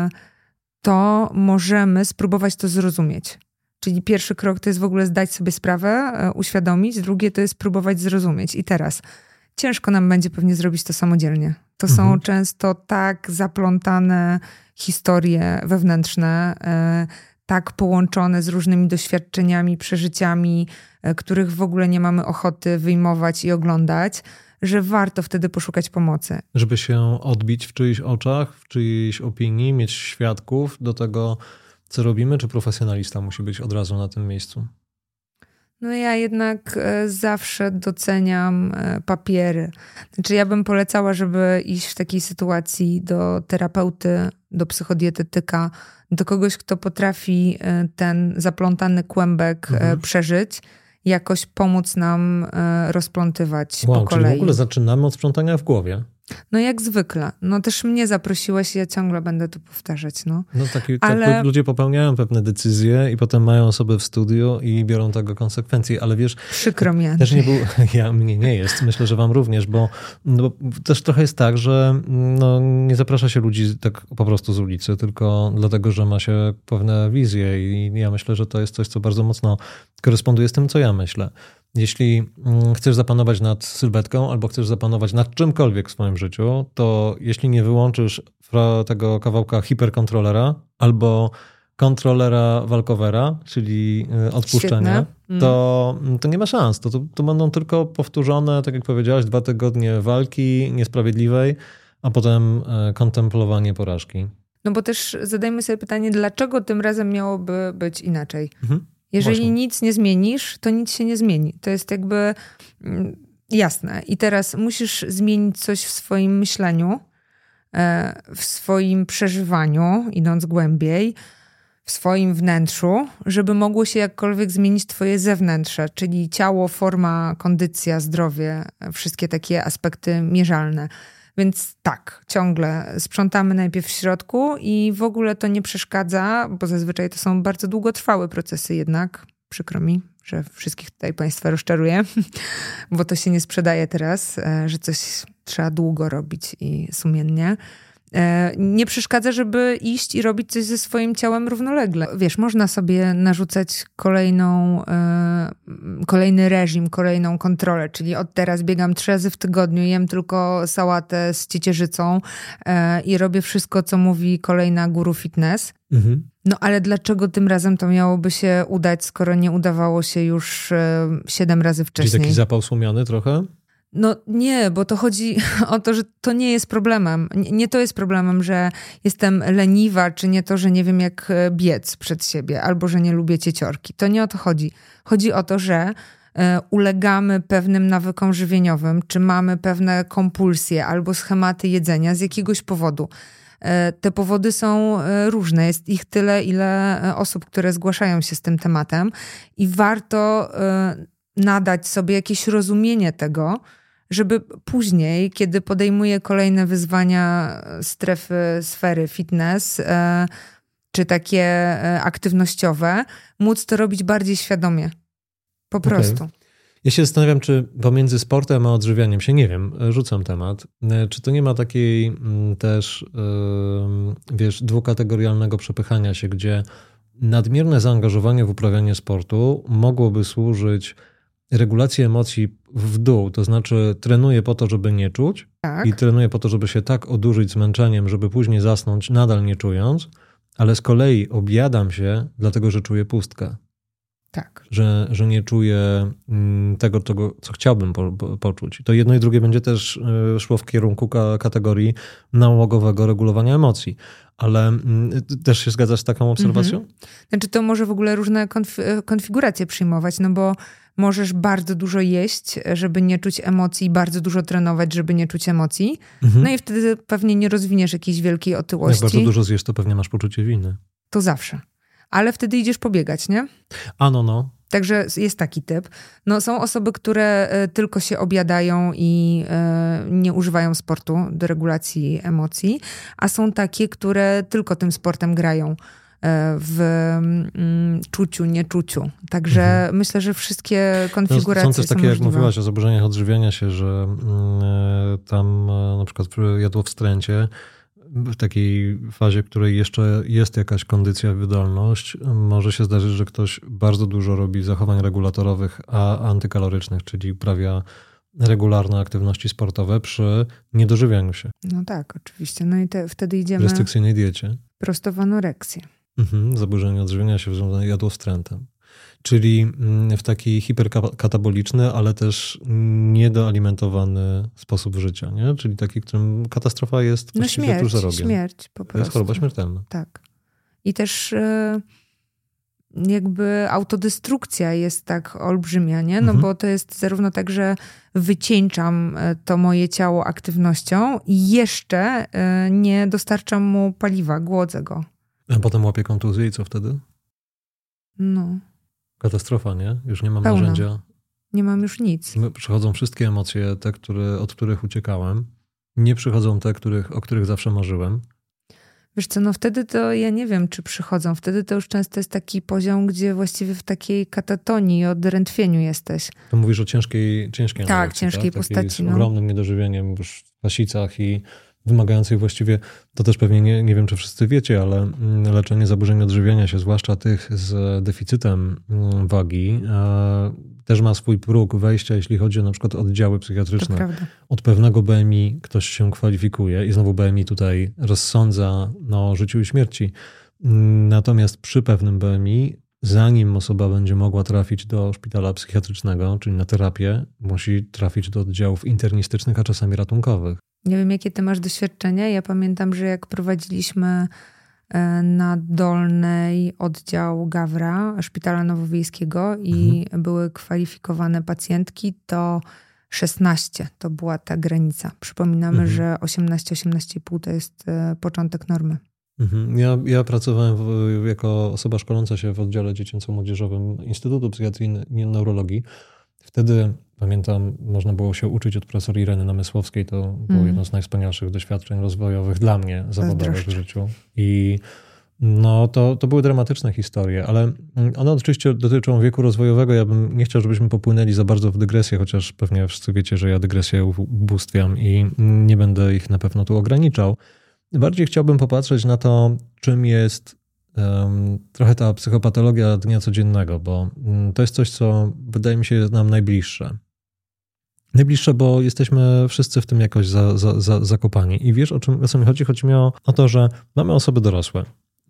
to możemy spróbować to zrozumieć. Czyli pierwszy krok to jest w ogóle zdać sobie sprawę, uświadomić. Drugie to jest próbować zrozumieć. I teraz ciężko nam będzie pewnie zrobić to samodzielnie. To są często tak zaplątane historie wewnętrzne, tak połączone z różnymi doświadczeniami, przeżyciami, których w ogóle nie mamy ochoty wyjmować i oglądać, że warto wtedy poszukać pomocy. Żeby się odbić w czyichś oczach, w czyjejś opinii, mieć świadków do tego, co robimy, czy profesjonalista musi być od razu na tym miejscu? No ja jednak zawsze doceniam papiery. Znaczy ja bym polecała, żeby iść w takiej sytuacji do terapeuty, do psychodietetyka, do kogoś, kto potrafi ten zaplątany kłębek przeżyć, jakoś pomóc nam rozplątywać po kolei. Czyli w ogóle zaczynamy od sprzątania w głowie. No jak zwykle. No też mnie zaprosiłeś i ja ciągle będę to powtarzać. No tak ludzie popełniają pewne decyzje i potem mają osoby w studiu i biorą tego konsekwencje, ale wiesz... Przykro mi, też mnie nie jest. Myślę, że wam również, bo też trochę jest tak, że nie zaprasza się ludzi tak po prostu z ulicy, tylko dlatego, że ma się pewne wizje i ja myślę, że to jest coś, co bardzo mocno koresponduje z tym, co ja myślę. jeśli chcesz zapanować nad sylwetką albo chcesz zapanować nad czymkolwiek w swoim życiu, to jeśli nie wyłączysz tego kawałka hiperkontrolera albo kontrolera walkowera, czyli odpuszczenia, to nie ma szans. To będą tylko powtórzone, tak jak powiedziałaś, 2 tygodnie walki niesprawiedliwej, a potem kontemplowanie porażki. No bo też zadajmy sobie pytanie, dlaczego tym razem miałoby być inaczej? Jeżeli Właśnie. nic nie zmienisz, to nic się nie zmieni. To jest jakby jasne. I teraz musisz zmienić coś w swoim myśleniu, w swoim przeżywaniu, idąc głębiej, w swoim wnętrzu, żeby mogło się jakkolwiek zmienić twoje zewnętrze, czyli ciało, forma, kondycja, zdrowie, wszystkie takie aspekty mierzalne. Więc tak, ciągle sprzątamy najpierw w środku i w ogóle to nie przeszkadza, bo zazwyczaj to są bardzo długotrwałe procesy jednak. Przykro mi, że wszystkich tutaj państwa rozczaruję, bo to się nie sprzedaje teraz, że coś trzeba długo robić i sumiennie. Nie przeszkadza, żeby iść i robić coś ze swoim ciałem równolegle. Wiesz, można sobie narzucać kolejny reżim, kolejną kontrolę, czyli od teraz biegam 3 razy w tygodniu, jem tylko sałatę z ciecierzycą i robię wszystko, co mówi kolejna guru fitness. No ale dlaczego tym razem to miałoby się udać, skoro nie udawało się już 7 razy wcześniej? Czyli taki zapał słomiany trochę? No nie, bo to chodzi o to, że to nie jest problemem. Nie to jest problemem, że jestem leniwa, czy nie to, że nie wiem jak biec przed siebie, albo że nie lubię cieciorki. To nie o to chodzi. Chodzi o to, że ulegamy pewnym nawykom żywieniowym, czy mamy pewne kompulsje albo schematy jedzenia z jakiegoś powodu. Te powody są różne. Jest ich tyle, ile osób, które zgłaszają się z tym tematem i warto nadać sobie jakieś rozumienie tego, żeby później, kiedy podejmuję kolejne wyzwania sfery fitness, czy takie aktywnościowe, móc to robić bardziej świadomie. Po prostu. Ja się zastanawiam, czy pomiędzy sportem a odżywianiem się, nie wiem, rzucam temat, czy to nie ma takiej też, wiesz, dwukategorialnego przepychania się, gdzie nadmierne zaangażowanie w uprawianie sportu mogłoby służyć regulacji emocji w dół, to znaczy trenuję po to, żeby nie czuć i trenuję po to, żeby się tak odurzyć zmęczeniem, żeby później zasnąć nadal nie czując, ale z kolei objadam się dlatego, że czuję pustkę. Tak. Że nie czuję tego, co chciałbym poczuć. To jedno i drugie będzie też szło w kierunku kategorii nałogowego regulowania emocji. Ale też się zgadzasz z taką obserwacją? Znaczy to może w ogóle różne konfiguracje przyjmować, no bo możesz bardzo dużo jeść, żeby nie czuć emocji i bardzo dużo trenować, żeby nie czuć emocji. No i wtedy pewnie nie rozwiniesz jakiejś wielkiej otyłości. Jak bardzo dużo zjesz, to pewnie masz poczucie winy. To zawsze. Ale wtedy idziesz pobiegać, nie? No. Także jest taki typ. No, są osoby, które tylko się objadają i nie używają sportu do regulacji emocji, a są takie, które tylko tym sportem grają w czuciu, nieczuciu. Także myślę, że wszystkie konfiguracje są też takie, możliwe. jak mówiłaś o zaburzeniach odżywiania się, że tam na przykład przy jadłowstręcie w takiej fazie, w której jeszcze jest jakaś kondycja, wydolność, może się zdarzyć, że ktoś bardzo dużo robi zachowań regulatorowych, a antykalorycznych, czyli uprawia regularne aktywności sportowe przy niedożywianiu się. No tak, oczywiście. No i wtedy idziemy... restrykcyjnej diecie. Prosto w anoreksję. Zaburzenie odżywiania się związane z jadłowstrętem. Czyli w taki hiperkataboliczny, ale też niedoalimentowany sposób życia, nie? Czyli taki, w którym katastrofa jest właściwie tuż za rogiem. Śmierć po prostu. To jest choroba śmiertelna. Tak. I też jakby autodestrukcja jest tak olbrzymia, nie? No bo to jest zarówno tak, że wycieńczam to moje ciało aktywnością i jeszcze nie dostarczam mu paliwa, głodzę go. A potem łapię kontuzję i co wtedy? No. Katastrofa, nie? Już nie mam Pełna. narzędzia. Nie mam już nic. Przychodzą wszystkie emocje, te, od których uciekałem. Nie przychodzą te, o których zawsze marzyłem. Wiesz co, no wtedy to ja nie wiem, czy przychodzą. Wtedy to już często jest taki poziom, gdzie właściwie w takiej katatonii, odrętwieniu jesteś. To mówisz o ciężkiej tak, ciężkiej postaci. Z ogromnym niedożywieniem już w pasicach i wymagającej właściwie, to też pewnie nie wiem, czy wszyscy wiecie, ale leczenie zaburzeń odżywiania się, zwłaszcza tych z deficytem wagi, też ma swój próg wejścia, jeśli chodzi o na przykład oddziały psychiatryczne. Od pewnego BMI ktoś się kwalifikuje i znowu BMI tutaj rozsądza o życiu i śmierci. Natomiast przy pewnym BMI, zanim osoba będzie mogła trafić do szpitala psychiatrycznego, czyli na terapię, musi trafić do oddziałów internistycznych, a czasami ratunkowych. Nie wiem, jakie ty masz doświadczenia. Ja pamiętam, że jak prowadziliśmy na Dolnej oddział Gawra, szpitala nowowiejskiego i były kwalifikowane pacjentki, to 16 to była ta granica. Przypominamy, że 18-18,5 to jest początek normy. Ja pracowałem jako osoba szkoląca się w oddziale dziecięco-młodzieżowym Instytutu Psychiatrii i Neurologii. Wtedy, pamiętam, można było się uczyć od profesor Ireny Namysłowskiej. To było jedno z najwspanialszych doświadczeń rozwojowych dla mnie zawodowych w życiu. I to były dramatyczne historie, ale one oczywiście dotyczą wieku rozwojowego. Ja bym nie chciał, żebyśmy popłynęli za bardzo w dygresję, chociaż pewnie wszyscy wiecie, że ja dygresję ubóstwiam i nie będę ich na pewno tu ograniczał. Bardziej chciałbym popatrzeć na to, czym jest trochę ta psychopatologia dnia codziennego, bo to jest coś, co wydaje mi się nam najbliższe. Najbliższe, bo jesteśmy wszyscy w tym jakoś zakopani. I wiesz, o co mi chodzi? Chodzi mi o to, że mamy osoby dorosłe,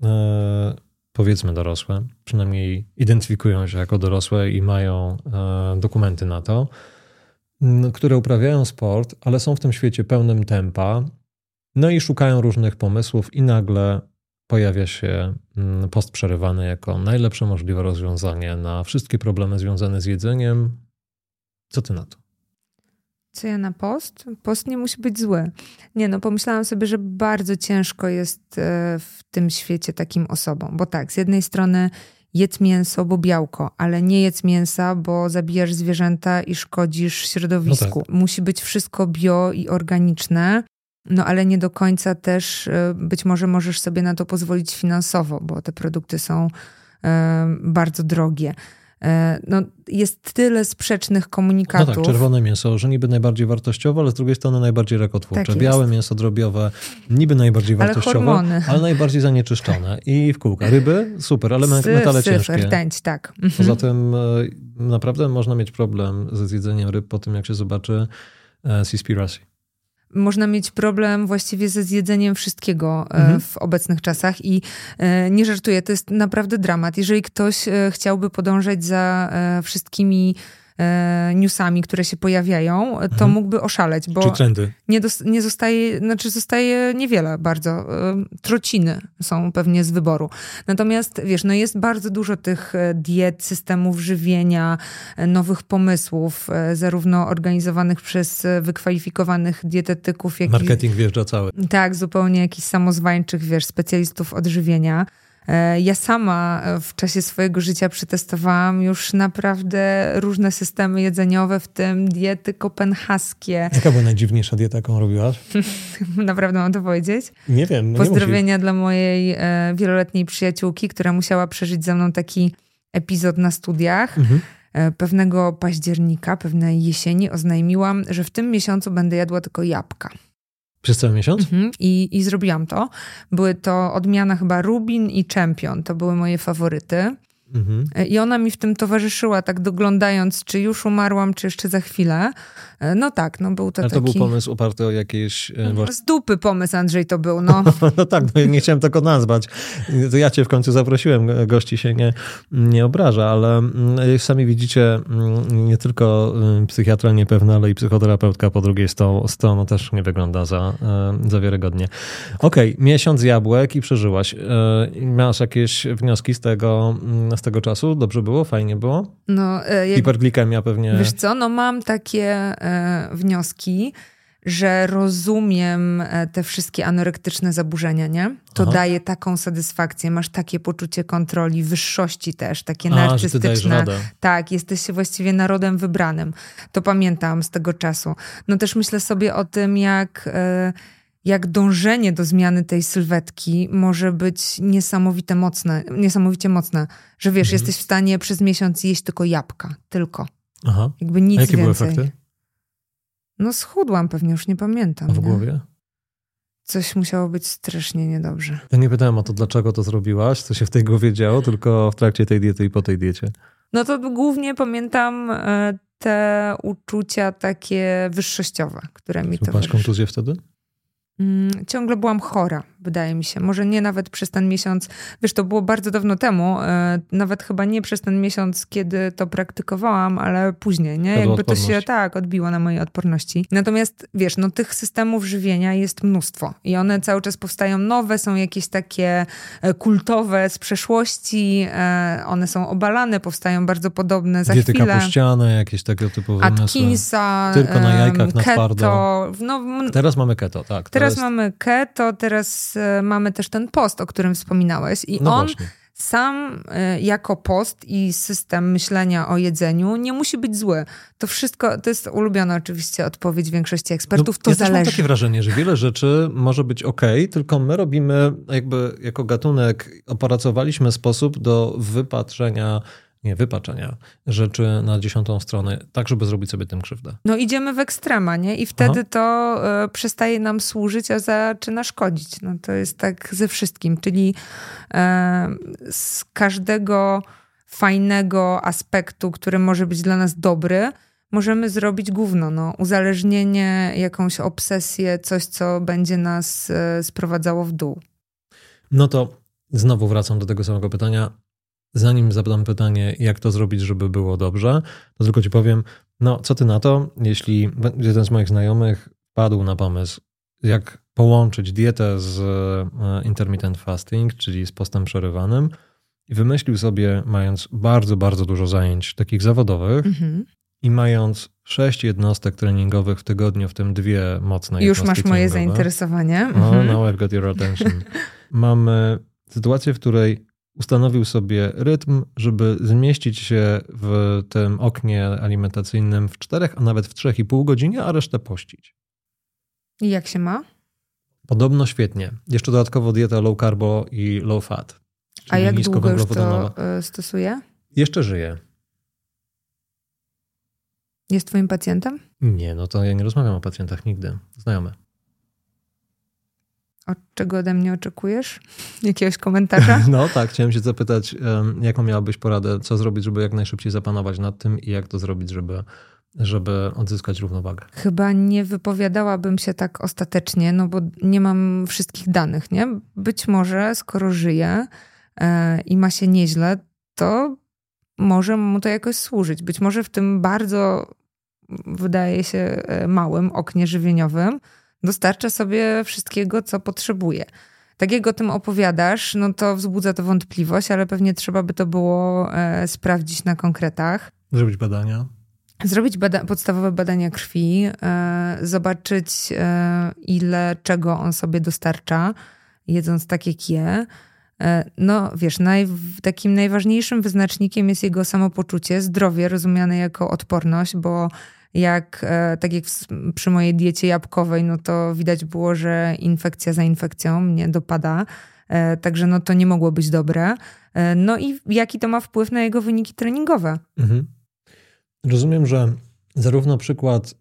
powiedzmy dorosłe, przynajmniej identyfikują się jako dorosłe i mają dokumenty na to, które uprawiają sport, ale są w tym świecie pełnym tempa, no i szukają różnych pomysłów i nagle pojawia się post przerywany jako najlepsze możliwe rozwiązanie na wszystkie problemy związane z jedzeniem. Co ty na to? Co ja na post? Post nie musi być zły. Pomyślałam sobie, że bardzo ciężko jest w tym świecie takim osobom. Bo tak, z jednej strony jedz mięso, bo białko, ale nie jedz mięsa, bo zabijasz zwierzęta i szkodzisz środowisku. Tak. Musi być wszystko bio i organiczne. Ale nie do końca też być może możesz sobie na to pozwolić finansowo, bo te produkty są bardzo drogie. Jest tyle sprzecznych komunikatów. No tak, czerwone mięso, że niby najbardziej wartościowe, ale z drugiej strony najbardziej rakotwórcze. Tak, białe mięso drobiowe, niby najbardziej wartościowe, ale najbardziej zanieczyszczone. I w kółka. Ryby, super, ale metale ciężkie. Rtęć, tak. Poza tym naprawdę można mieć problem ze zjedzeniem ryb po tym, jak się zobaczy Seaspiracy. Można mieć problem właściwie ze zjedzeniem wszystkiego w obecnych czasach i nie żartuję, to jest naprawdę dramat. Jeżeli ktoś chciałby podążać za wszystkimi newsami, które się pojawiają, to mógłby oszaleć, bo nie zostaje niewiele bardzo. Trociny są pewnie z wyboru. Natomiast jest bardzo dużo tych diet, systemów żywienia, nowych pomysłów, zarówno organizowanych przez wykwalifikowanych dietetyków, jak i... Marketing wjeżdża cały. Tak, zupełnie jakichś samozwańczych, specjalistów odżywienia. Ja sama w czasie swojego życia przetestowałam już naprawdę różne systemy jedzeniowe, w tym diety kopenhaskie. Jaka była najdziwniejsza dieta, jaką robiłaś? Naprawdę mam to powiedzieć? Nie wiem. Pozdrowienia dla mojej wieloletniej przyjaciółki, która musiała przeżyć ze mną taki epizod na studiach. Pewnego października, pewnej jesieni oznajmiłam, że w tym miesiącu będę jadła tylko jabłka. Przez cały miesiąc? I zrobiłam to. Były to odmiana chyba Rubin i Champion. To były moje faworyty. I ona mi w tym towarzyszyła, tak doglądając, czy już umarłam, czy jeszcze za chwilę. Był to ale taki... to był pomysł oparty o jakieś... Z dupy pomysł, Andrzej, to był, No tak, nie chciałem tego nazwać. To ja cię w końcu zaprosiłem, gości się nie obraża, ale sami widzicie, nie tylko psychiatra niepewna, ale i psychoterapeutka po drugiej stronie też nie wygląda za wiarygodnie. Okej, miesiąc jabłek i przeżyłaś. Masz jakieś wnioski z tego czasu? Dobrze było? Fajnie było? Hiperglikemia pewnie. Wiesz co, mam takie wnioski, że rozumiem te wszystkie anorektyczne zaburzenia, nie? To daje taką satysfakcję, masz takie poczucie kontroli, wyższości też, takie narcystyczne. Że ty dajesz radę. Tak, jesteś właściwie narodem wybranym. To pamiętam z tego czasu. Też myślę sobie o tym, jak dążenie do zmiany tej sylwetki może być niesamowicie mocne. Że jesteś w stanie przez miesiąc jeść tylko jabłka. Tylko. Aha. Jakby nic więcej. A jakie były efekty? Schudłam pewnie, już nie pamiętam. A w głowie? coś musiało być strasznie niedobrze. Ja nie pytałem o to, dlaczego to zrobiłaś, co się w tej głowie działo, tylko w trakcie tej diety i po tej diecie. No to głównie pamiętam te uczucia takie wyższościowe, które mi towarzyszyły. Masz kontuzję wtedy? Ciągle byłam chora, wydaje mi się. Może nie nawet przez ten miesiąc. Wiesz, to było bardzo dawno temu. Nawet chyba nie przez ten miesiąc, kiedy to praktykowałam, ale później, nie? Jakby to się tak odbiło na mojej odporności. Natomiast wiesz, no tych systemów żywienia jest mnóstwo i one cały czas powstają nowe, są jakieś takie kultowe z przeszłości, one są obalane, powstają bardzo podobne za diety chwilę. Diety kapuściane, jakieś takie typowe Atkinsa, tylko na jajkach, na keto. twardo. No, teraz mamy keto, tak. Teraz mamy keto, teraz mamy też ten post, o którym wspominałeś i no on właśnie. Sam jako post i system myślenia o jedzeniu nie musi być zły. To wszystko, to jest ulubiona oczywiście odpowiedź większości ekspertów, to zależy. Ja też mam takie wrażenie, że wiele rzeczy może być okej, tylko my robimy jakby jako gatunek, opracowaliśmy sposób do wypaczenia rzeczy na 10. stronę, tak żeby zrobić sobie tym krzywdę. No idziemy w ekstrema, nie? I wtedy to przestaje nam służyć, a zaczyna szkodzić. No to jest tak ze wszystkim, czyli z każdego fajnego aspektu, który może być dla nas dobry, możemy zrobić gówno, no. Uzależnienie, jakąś obsesję, coś, co będzie nas sprowadzało w dół. No to znowu wracam do tego samego pytania. Zanim zadam pytanie, jak to zrobić, żeby było dobrze, to tylko ci powiem, no co ty na to, jeśli jeden z moich znajomych wpadł na pomysł, jak połączyć dietę z intermittent fasting, czyli z postem przerywanym i wymyślił sobie, mając bardzo, bardzo dużo zajęć takich zawodowych i mając 6 jednostek treningowych w tygodniu, w tym 2 mocne już jednostki masz moje zainteresowanie. No, now I've got your attention. Mamy sytuację, w której ustanowił sobie rytm, żeby zmieścić się w tym oknie alimentacyjnym w 4, a nawet w 3,5 godziny, a resztę pościć. I jak się ma? Podobno świetnie. Jeszcze dodatkowo dieta low carbo i low fat. A jak długo już to stosuje? Jeszcze żyje. Jest twoim pacjentem? Nie, no to ja nie rozmawiam o pacjentach nigdy. Znajomy. O czego ode mnie oczekujesz? Jakiegoś komentarza? No tak, chciałem się zapytać, jaką miałabyś poradę, co zrobić, żeby jak najszybciej zapanować nad tym i jak to zrobić, żeby odzyskać równowagę. Chyba nie wypowiadałabym się tak ostatecznie, no bo nie mam wszystkich danych, nie? Być może skoro żyje i ma się nieźle, to może mu to jakoś służyć. Być może w tym bardzo, wydaje się, małym oknie żywieniowym dostarcza sobie wszystkiego, co potrzebuje. Tak jak o tym opowiadasz, no to wzbudza to wątpliwość, ale pewnie trzeba by to było sprawdzić na konkretach. Zrobić badania. Zrobić podstawowe badania krwi, zobaczyć ile czego on sobie dostarcza, jedząc tak jak je. No wiesz, takim najważniejszym wyznacznikiem jest jego samopoczucie, zdrowie rozumiane jako odporność, bo tak jak przy mojej diecie jabłkowej, no to widać było, że infekcja za infekcją mnie dopada. Także no to nie mogło być dobre. No i jaki to ma wpływ na jego wyniki treningowe? Mhm. Rozumiem, że zarówno przykład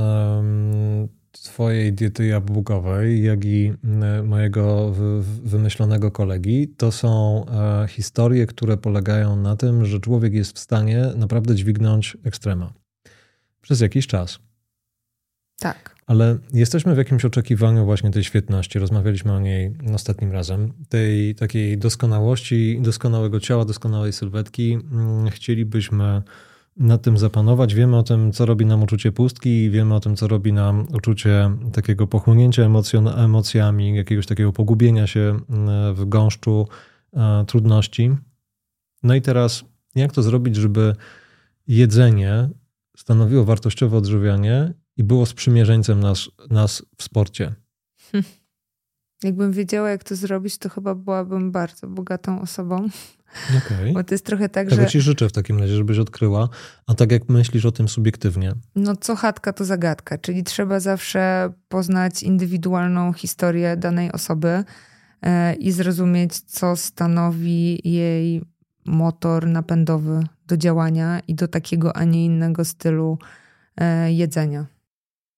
twojej diety jabłkowej, jak i mojego wymyślonego kolegi, to są historie, które polegają na tym, że człowiek jest w stanie naprawdę dźwignąć ekstrema. Przez jakiś czas. Tak. Ale jesteśmy w jakimś oczekiwaniu właśnie tej świetności. Rozmawialiśmy o niej ostatnim razem. Tej takiej doskonałości, doskonałego ciała, doskonałej sylwetki. Chcielibyśmy nad tym zapanować. Wiemy o tym, co robi nam uczucie pustki, wiemy o tym, co robi nam uczucie takiego pochłonięcia emocjami, jakiegoś takiego pogubienia się w gąszczu trudności. No i teraz, jak to zrobić, żeby jedzenie stanowiło wartościowe odżywianie i było sprzymierzeńcem nas w sporcie? Jakbym wiedziała, jak to zrobić, to chyba byłabym bardzo bogatą osobą. Okay. Bo to jest trochę tak, Tego ci życzę w takim razie, żebyś odkryła. A tak jak myślisz o tym subiektywnie? No co chatka, to zagadka. Czyli trzeba zawsze poznać indywidualną historię danej osoby i zrozumieć, co stanowi jej motor napędowy do działania i do takiego, a nie innego stylu jedzenia.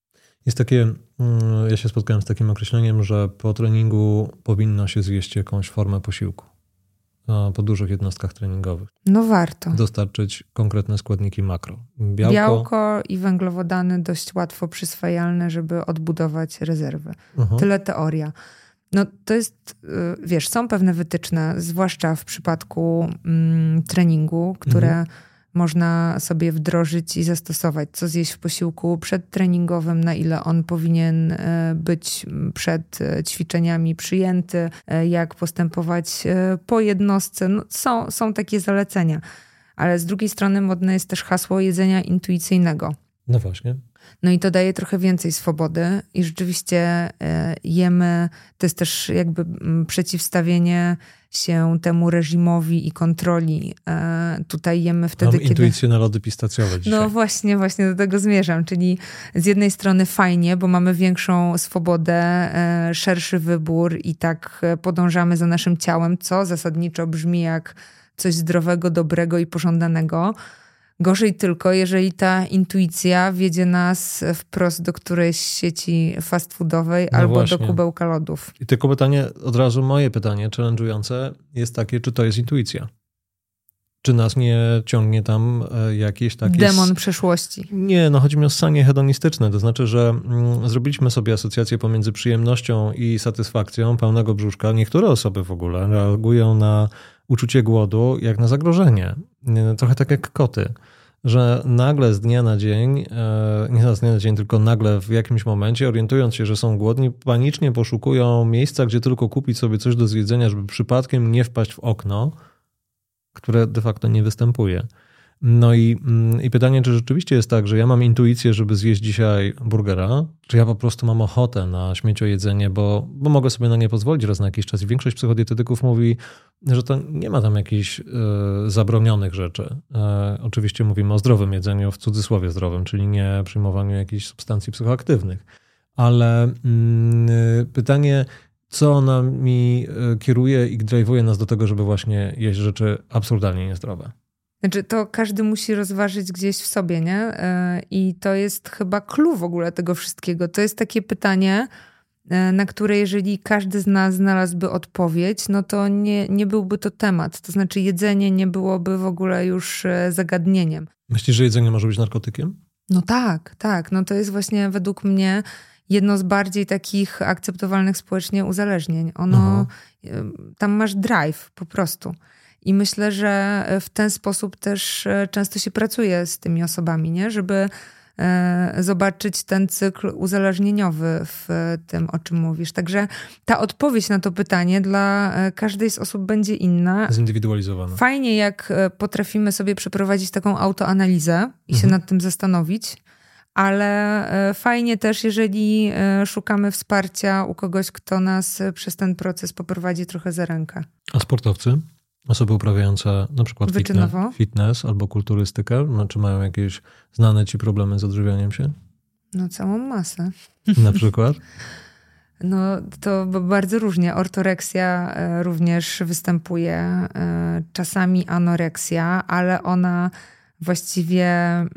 Jest takie, ja się spotkałem z takim określeniem, że po treningu powinno się zjeść jakąś formę posiłku. Po dużych jednostkach treningowych. No warto. Dostarczyć konkretne składniki makro. Białko i węglowodany dość łatwo przyswajalne, żeby odbudować rezerwy. Tyle teoria. No to jest, wiesz, są pewne wytyczne, zwłaszcza w przypadku treningu, które można sobie wdrożyć i zastosować. Co zjeść w posiłku przedtreningowym, na ile on powinien być przed ćwiczeniami przyjęty, jak postępować po jednostce. No, są takie zalecenia. Ale z drugiej strony modne jest też hasło jedzenia intuicyjnego. No właśnie. No i to daje trochę więcej swobody i rzeczywiście jemy, to jest też jakby przeciwstawienie się temu reżimowi i kontroli. Tutaj jemy wtedy, Mam intuicję na lody pistacjowe dzisiaj. No właśnie do tego zmierzam, czyli z jednej strony fajnie, bo mamy większą swobodę, szerszy wybór i tak podążamy za naszym ciałem, co zasadniczo brzmi jak coś zdrowego, dobrego i pożądanego. Gorzej tylko, jeżeli ta intuicja wiedzie nas wprost do którejś sieci fast foodowej albo właśnie do kubełka lodów. I tylko pytanie, od razu moje pytanie challenge'ujące jest takie, czy to jest intuicja? Czy nas nie ciągnie tam jakieś takie... Demon przeszłości. Nie, no chodzi mi o ssanie hedonistyczne. To znaczy, że zrobiliśmy sobie asocjację pomiędzy przyjemnością i satysfakcją pełnego brzuszka. Niektóre osoby w ogóle reagują na uczucie głodu jak na zagrożenie. Trochę tak jak koty. Że nagle z dnia na dzień, nie z dnia na dzień, tylko nagle w jakimś momencie, orientując się, że są głodni, panicznie poszukują miejsca, gdzie tylko kupić sobie coś do zjedzenia, żeby przypadkiem nie wpaść w okno, które de facto nie występuje. No i pytanie, czy rzeczywiście jest tak, że ja mam intuicję, żeby zjeść dzisiaj burgera, czy ja po prostu mam ochotę na śmieciojedzenie, bo mogę sobie na nie pozwolić raz na jakiś czas. I większość psychodietetyków mówi, że to nie ma tam jakichś zabronionych rzeczy. Oczywiście mówimy o zdrowym jedzeniu, w cudzysłowie zdrowym, czyli nie przyjmowaniu jakichś substancji psychoaktywnych. Ale pytanie, co nami kieruje i drive'uje nas do tego, żeby właśnie jeść rzeczy absurdalnie niezdrowe? Znaczy, to każdy musi rozważyć gdzieś w sobie, nie? I to jest chyba clue w ogóle tego wszystkiego. To jest takie pytanie, na które jeżeli każdy z nas znalazłby odpowiedź, no to nie byłby to temat. To znaczy jedzenie nie byłoby w ogóle już zagadnieniem. Myślisz, że jedzenie może być narkotykiem? No tak. No to jest właśnie według mnie jedno z bardziej takich akceptowalnych społecznie uzależnień. Tam masz drive po prostu. I myślę, że w ten sposób też często się pracuje z tymi osobami, nie? Żeby zobaczyć ten cykl uzależnieniowy w tym, o czym mówisz. Także ta odpowiedź na to pytanie dla każdej z osób będzie inna. Zindywidualizowana. Fajnie, jak potrafimy sobie przeprowadzić taką autoanalizę i się nad tym zastanowić, ale fajnie też, jeżeli szukamy wsparcia u kogoś, kto nas przez ten proces poprowadzi trochę za rękę. A sportowcy? Osoby uprawiające na przykład fitness albo kulturystykę, czy mają jakieś znane ci problemy z odżywianiem się? No całą masę. Na przykład? No to bardzo różnie. Ortoreksja również występuje, czasami anoreksja, ale ona właściwie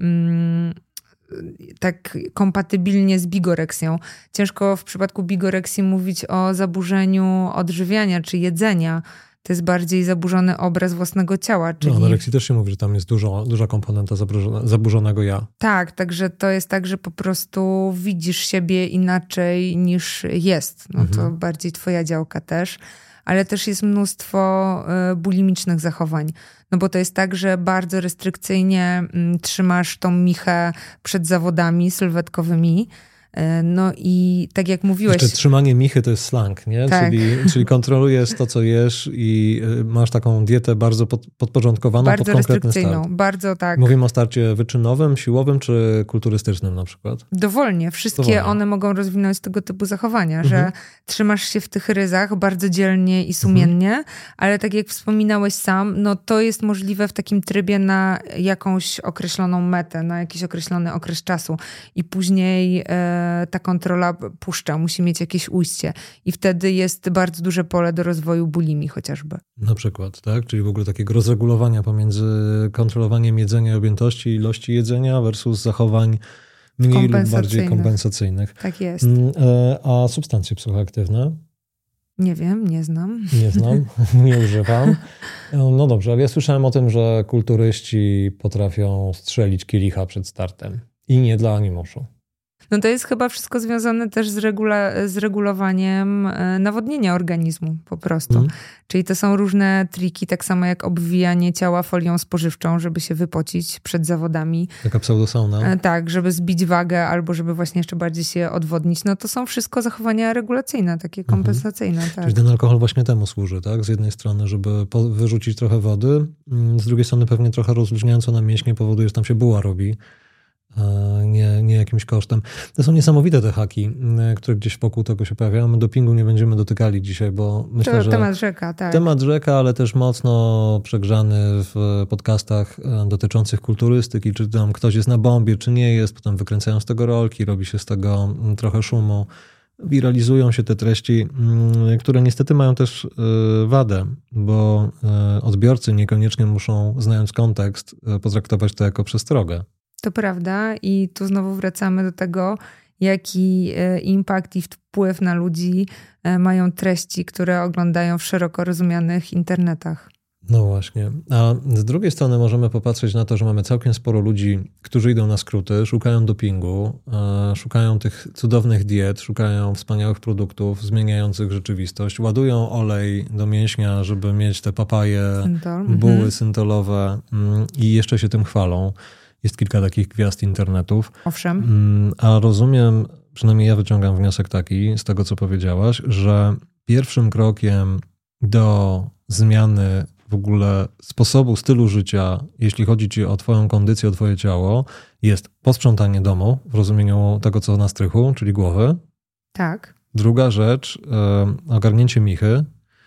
tak kompatybilnie z bigoreksją. Ciężko w przypadku bigoreksji mówić o zaburzeniu odżywiania czy jedzenia. To jest bardziej zaburzony obraz własnego ciała. Czyli... No, anoreksji też się mówi, że tam jest duża komponenta zaburzonego ja. Tak, także to jest tak, że po prostu widzisz siebie inaczej niż jest. No to bardziej twoja działka też. Ale też jest mnóstwo bulimicznych zachowań. No bo to jest tak, że bardzo restrykcyjnie trzymasz tą michę przed zawodami sylwetkowymi. No i tak jak mówiłeś... Jeszcze trzymanie michy to jest slang, nie? Tak. Czyli kontrolujesz to, co jesz i masz taką dietę bardzo podporządkowaną bardzo pod konkretny restrykcyjną, start. bardzo tak. Mówimy o starcie wyczynowym, siłowym czy kulturystycznym na przykład? Dowolnie. Wszystkie one mogą rozwinąć tego typu zachowania, że trzymasz się w tych ryzach bardzo dzielnie i sumiennie, ale tak jak wspominałeś sam, no to jest możliwe w takim trybie na jakąś określoną metę, na jakiś określony okres czasu i później ta kontrola puszcza, musi mieć jakieś ujście i wtedy jest bardzo duże pole do rozwoju bulimii chociażby. Na przykład, tak? Czyli w ogóle takiego rozregulowania pomiędzy kontrolowaniem jedzenia i objętości, ilości jedzenia versus zachowań mniej lub bardziej kompensacyjnych. Tak jest. A substancje psychoaktywne? Nie wiem, nie znam. Nie znam, nie używam. No dobrze, ale ja słyszałem o tym, że kulturyści potrafią strzelić kielicha przed startem. I nie dla animuszu. No to jest chyba wszystko związane też z regulowaniem nawodnienia organizmu po prostu. Czyli to są różne triki, tak samo jak obwijanie ciała folią spożywczą, żeby się wypocić przed zawodami. Taka pseudosauna. Tak, żeby zbić wagę albo żeby właśnie jeszcze bardziej się odwodnić. No to są wszystko zachowania regulacyjne, takie kompensacyjne. Tak. Czyli ten alkohol właśnie temu służy, tak? Z jednej strony, żeby wyrzucić trochę wody, z drugiej strony pewnie trochę rozluźniająco na mięśnie powoduje, że tam się buła robi. Nie jakimś kosztem. To są niesamowite te haki, które gdzieś wokół tego się pojawiają. My dopingu nie będziemy dotykali dzisiaj, bo myślę, to że temat rzeka, tak. Temat rzeka, ale też mocno przegrzany w podcastach dotyczących kulturystyki, czy tam ktoś jest na bombie, czy nie jest, potem wykręcają z tego rolki, robi się z tego trochę szumu. Wiralizują się te treści, które niestety mają też wadę, bo odbiorcy niekoniecznie muszą, znając kontekst, potraktować to jako przestrogę. To prawda i tu znowu wracamy do tego, jaki impact i wpływ na ludzi mają treści, które oglądają w szeroko rozumianych internetach. No właśnie. A z drugiej strony możemy popatrzeć na to, że mamy całkiem sporo ludzi, którzy idą na skróty, szukają dopingu, szukają tych cudownych diet, szukają wspaniałych produktów zmieniających rzeczywistość, ładują olej do mięśnia, żeby mieć te papaje, buły syntolowe i jeszcze się tym chwalą. Jest kilka takich gwiazd internetów. Owszem. A rozumiem, przynajmniej ja wyciągam wniosek taki z tego, co powiedziałaś, że pierwszym krokiem do zmiany w ogóle sposobu, stylu życia, jeśli chodzi ci o twoją kondycję, o twoje ciało, jest posprzątanie domu w rozumieniu tego, co na strychu, czyli głowy. Tak. Druga rzecz, ogarnięcie michy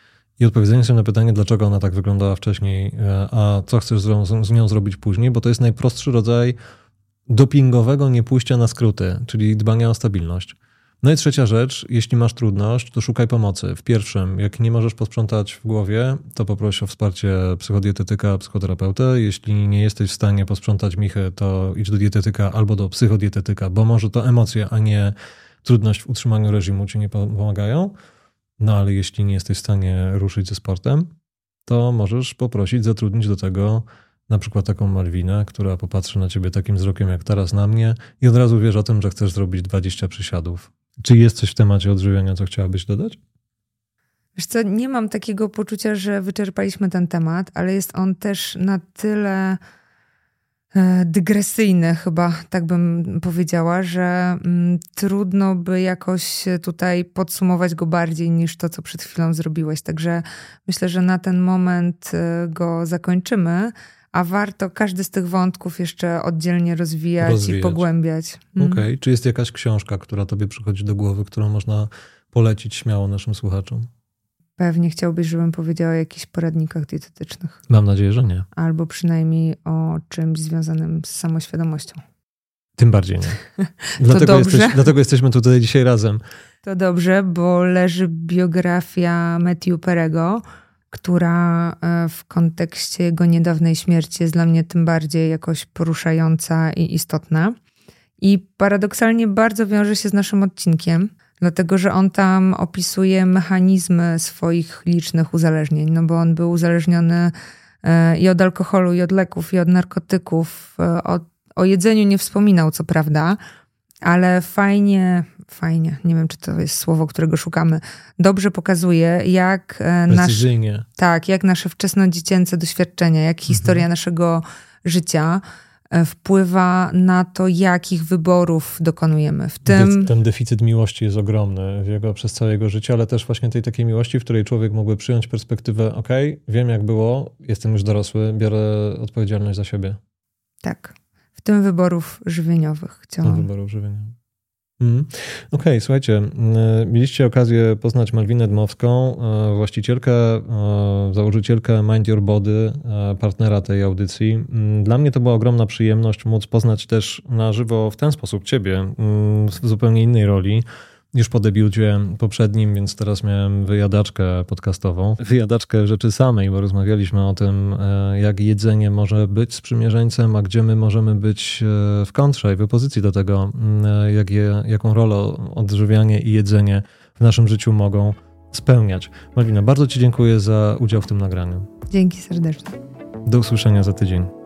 i odpowiedzenie sobie na pytanie, dlaczego ona tak wyglądała wcześniej, a co chcesz z nią zrobić później, bo to jest najprostszy rodzaj dopingowego niepójścia na skróty, czyli dbania o stabilność. No i trzecia rzecz, jeśli masz trudność, to szukaj pomocy. W pierwszym, jak nie możesz posprzątać w głowie, to poproś o wsparcie psychodietetyka, psychoterapeuty. Jeśli nie jesteś w stanie posprzątać michy, to idź do dietetyka albo do psychodietetyka, bo może to emocje, a nie trudność w utrzymaniu reżimu ci nie pomagają. No ale jeśli nie jesteś w stanie ruszyć ze sportem, to możesz poprosić, zatrudnić do tego na przykład taką Malwinę, która popatrzy na ciebie takim wzrokiem jak teraz na mnie i od razu wiesz o tym, że chcesz zrobić 20 przysiadów. Czy jest coś w temacie odżywiania, co chciałabyś dodać? Wiesz co, nie mam takiego poczucia, że wyczerpaliśmy ten temat, ale jest on też na tyle dygresyjny chyba, tak bym powiedziała, że trudno by jakoś tutaj podsumować go bardziej niż to, co przed chwilą zrobiłeś. Także myślę, że na ten moment go zakończymy, a warto każdy z tych wątków jeszcze oddzielnie rozwijać. I pogłębiać. Okej. Czy jest jakaś książka, która tobie przychodzi do głowy, którą można polecić śmiało naszym słuchaczom? Pewnie chciałbyś, żebym powiedziała o jakichś poradnikach dietetycznych. Mam nadzieję, że nie. Albo przynajmniej o czymś związanym z samoświadomością. Tym bardziej nie. Dlatego jesteśmy tutaj dzisiaj razem. To dobrze, bo leży biografia Matthew Perry'ego, która w kontekście jego niedawnej śmierci jest dla mnie tym bardziej jakoś poruszająca i istotna. I paradoksalnie bardzo wiąże się z naszym odcinkiem, dlatego że on tam opisuje mechanizmy swoich licznych uzależnień, no bo on był uzależniony i od alkoholu, i od leków, i od narkotyków. O jedzeniu nie wspominał, co prawda, ale fajnie, nie wiem, czy to jest słowo, którego szukamy, dobrze pokazuje, jak jak nasze wczesnodziecięce doświadczenia, jak historia naszego życia wpływa na to, jakich wyborów dokonujemy. Ten deficyt miłości jest ogromny przez całe jego życie, ale też właśnie tej takiej miłości, w której człowiek mógłby przyjąć perspektywę, wiem jak było, jestem już dorosły, biorę odpowiedzialność za siebie. Tak. W tym wyborów żywieniowych chciałam. Okej, słuchajcie, mieliście okazję poznać Malwinę Dmowską, właścicielkę, założycielkę Mind Your Body, partnera tej audycji. Dla mnie to była ogromna przyjemność móc poznać też na żywo w ten sposób ciebie, w zupełnie innej roli. już po debiucie poprzednim, więc teraz miałem wyjadaczkę podcastową. Wyjadaczkę rzeczy samej, bo rozmawialiśmy o tym, jak jedzenie może być sprzymierzeńcem, a gdzie my możemy być w kontrze i w opozycji do tego, jaką rolę odżywianie i jedzenie w naszym życiu mogą spełniać. Malwina, bardzo Ci dziękuję za udział w tym nagraniu. Dzięki serdecznie. Do usłyszenia za tydzień.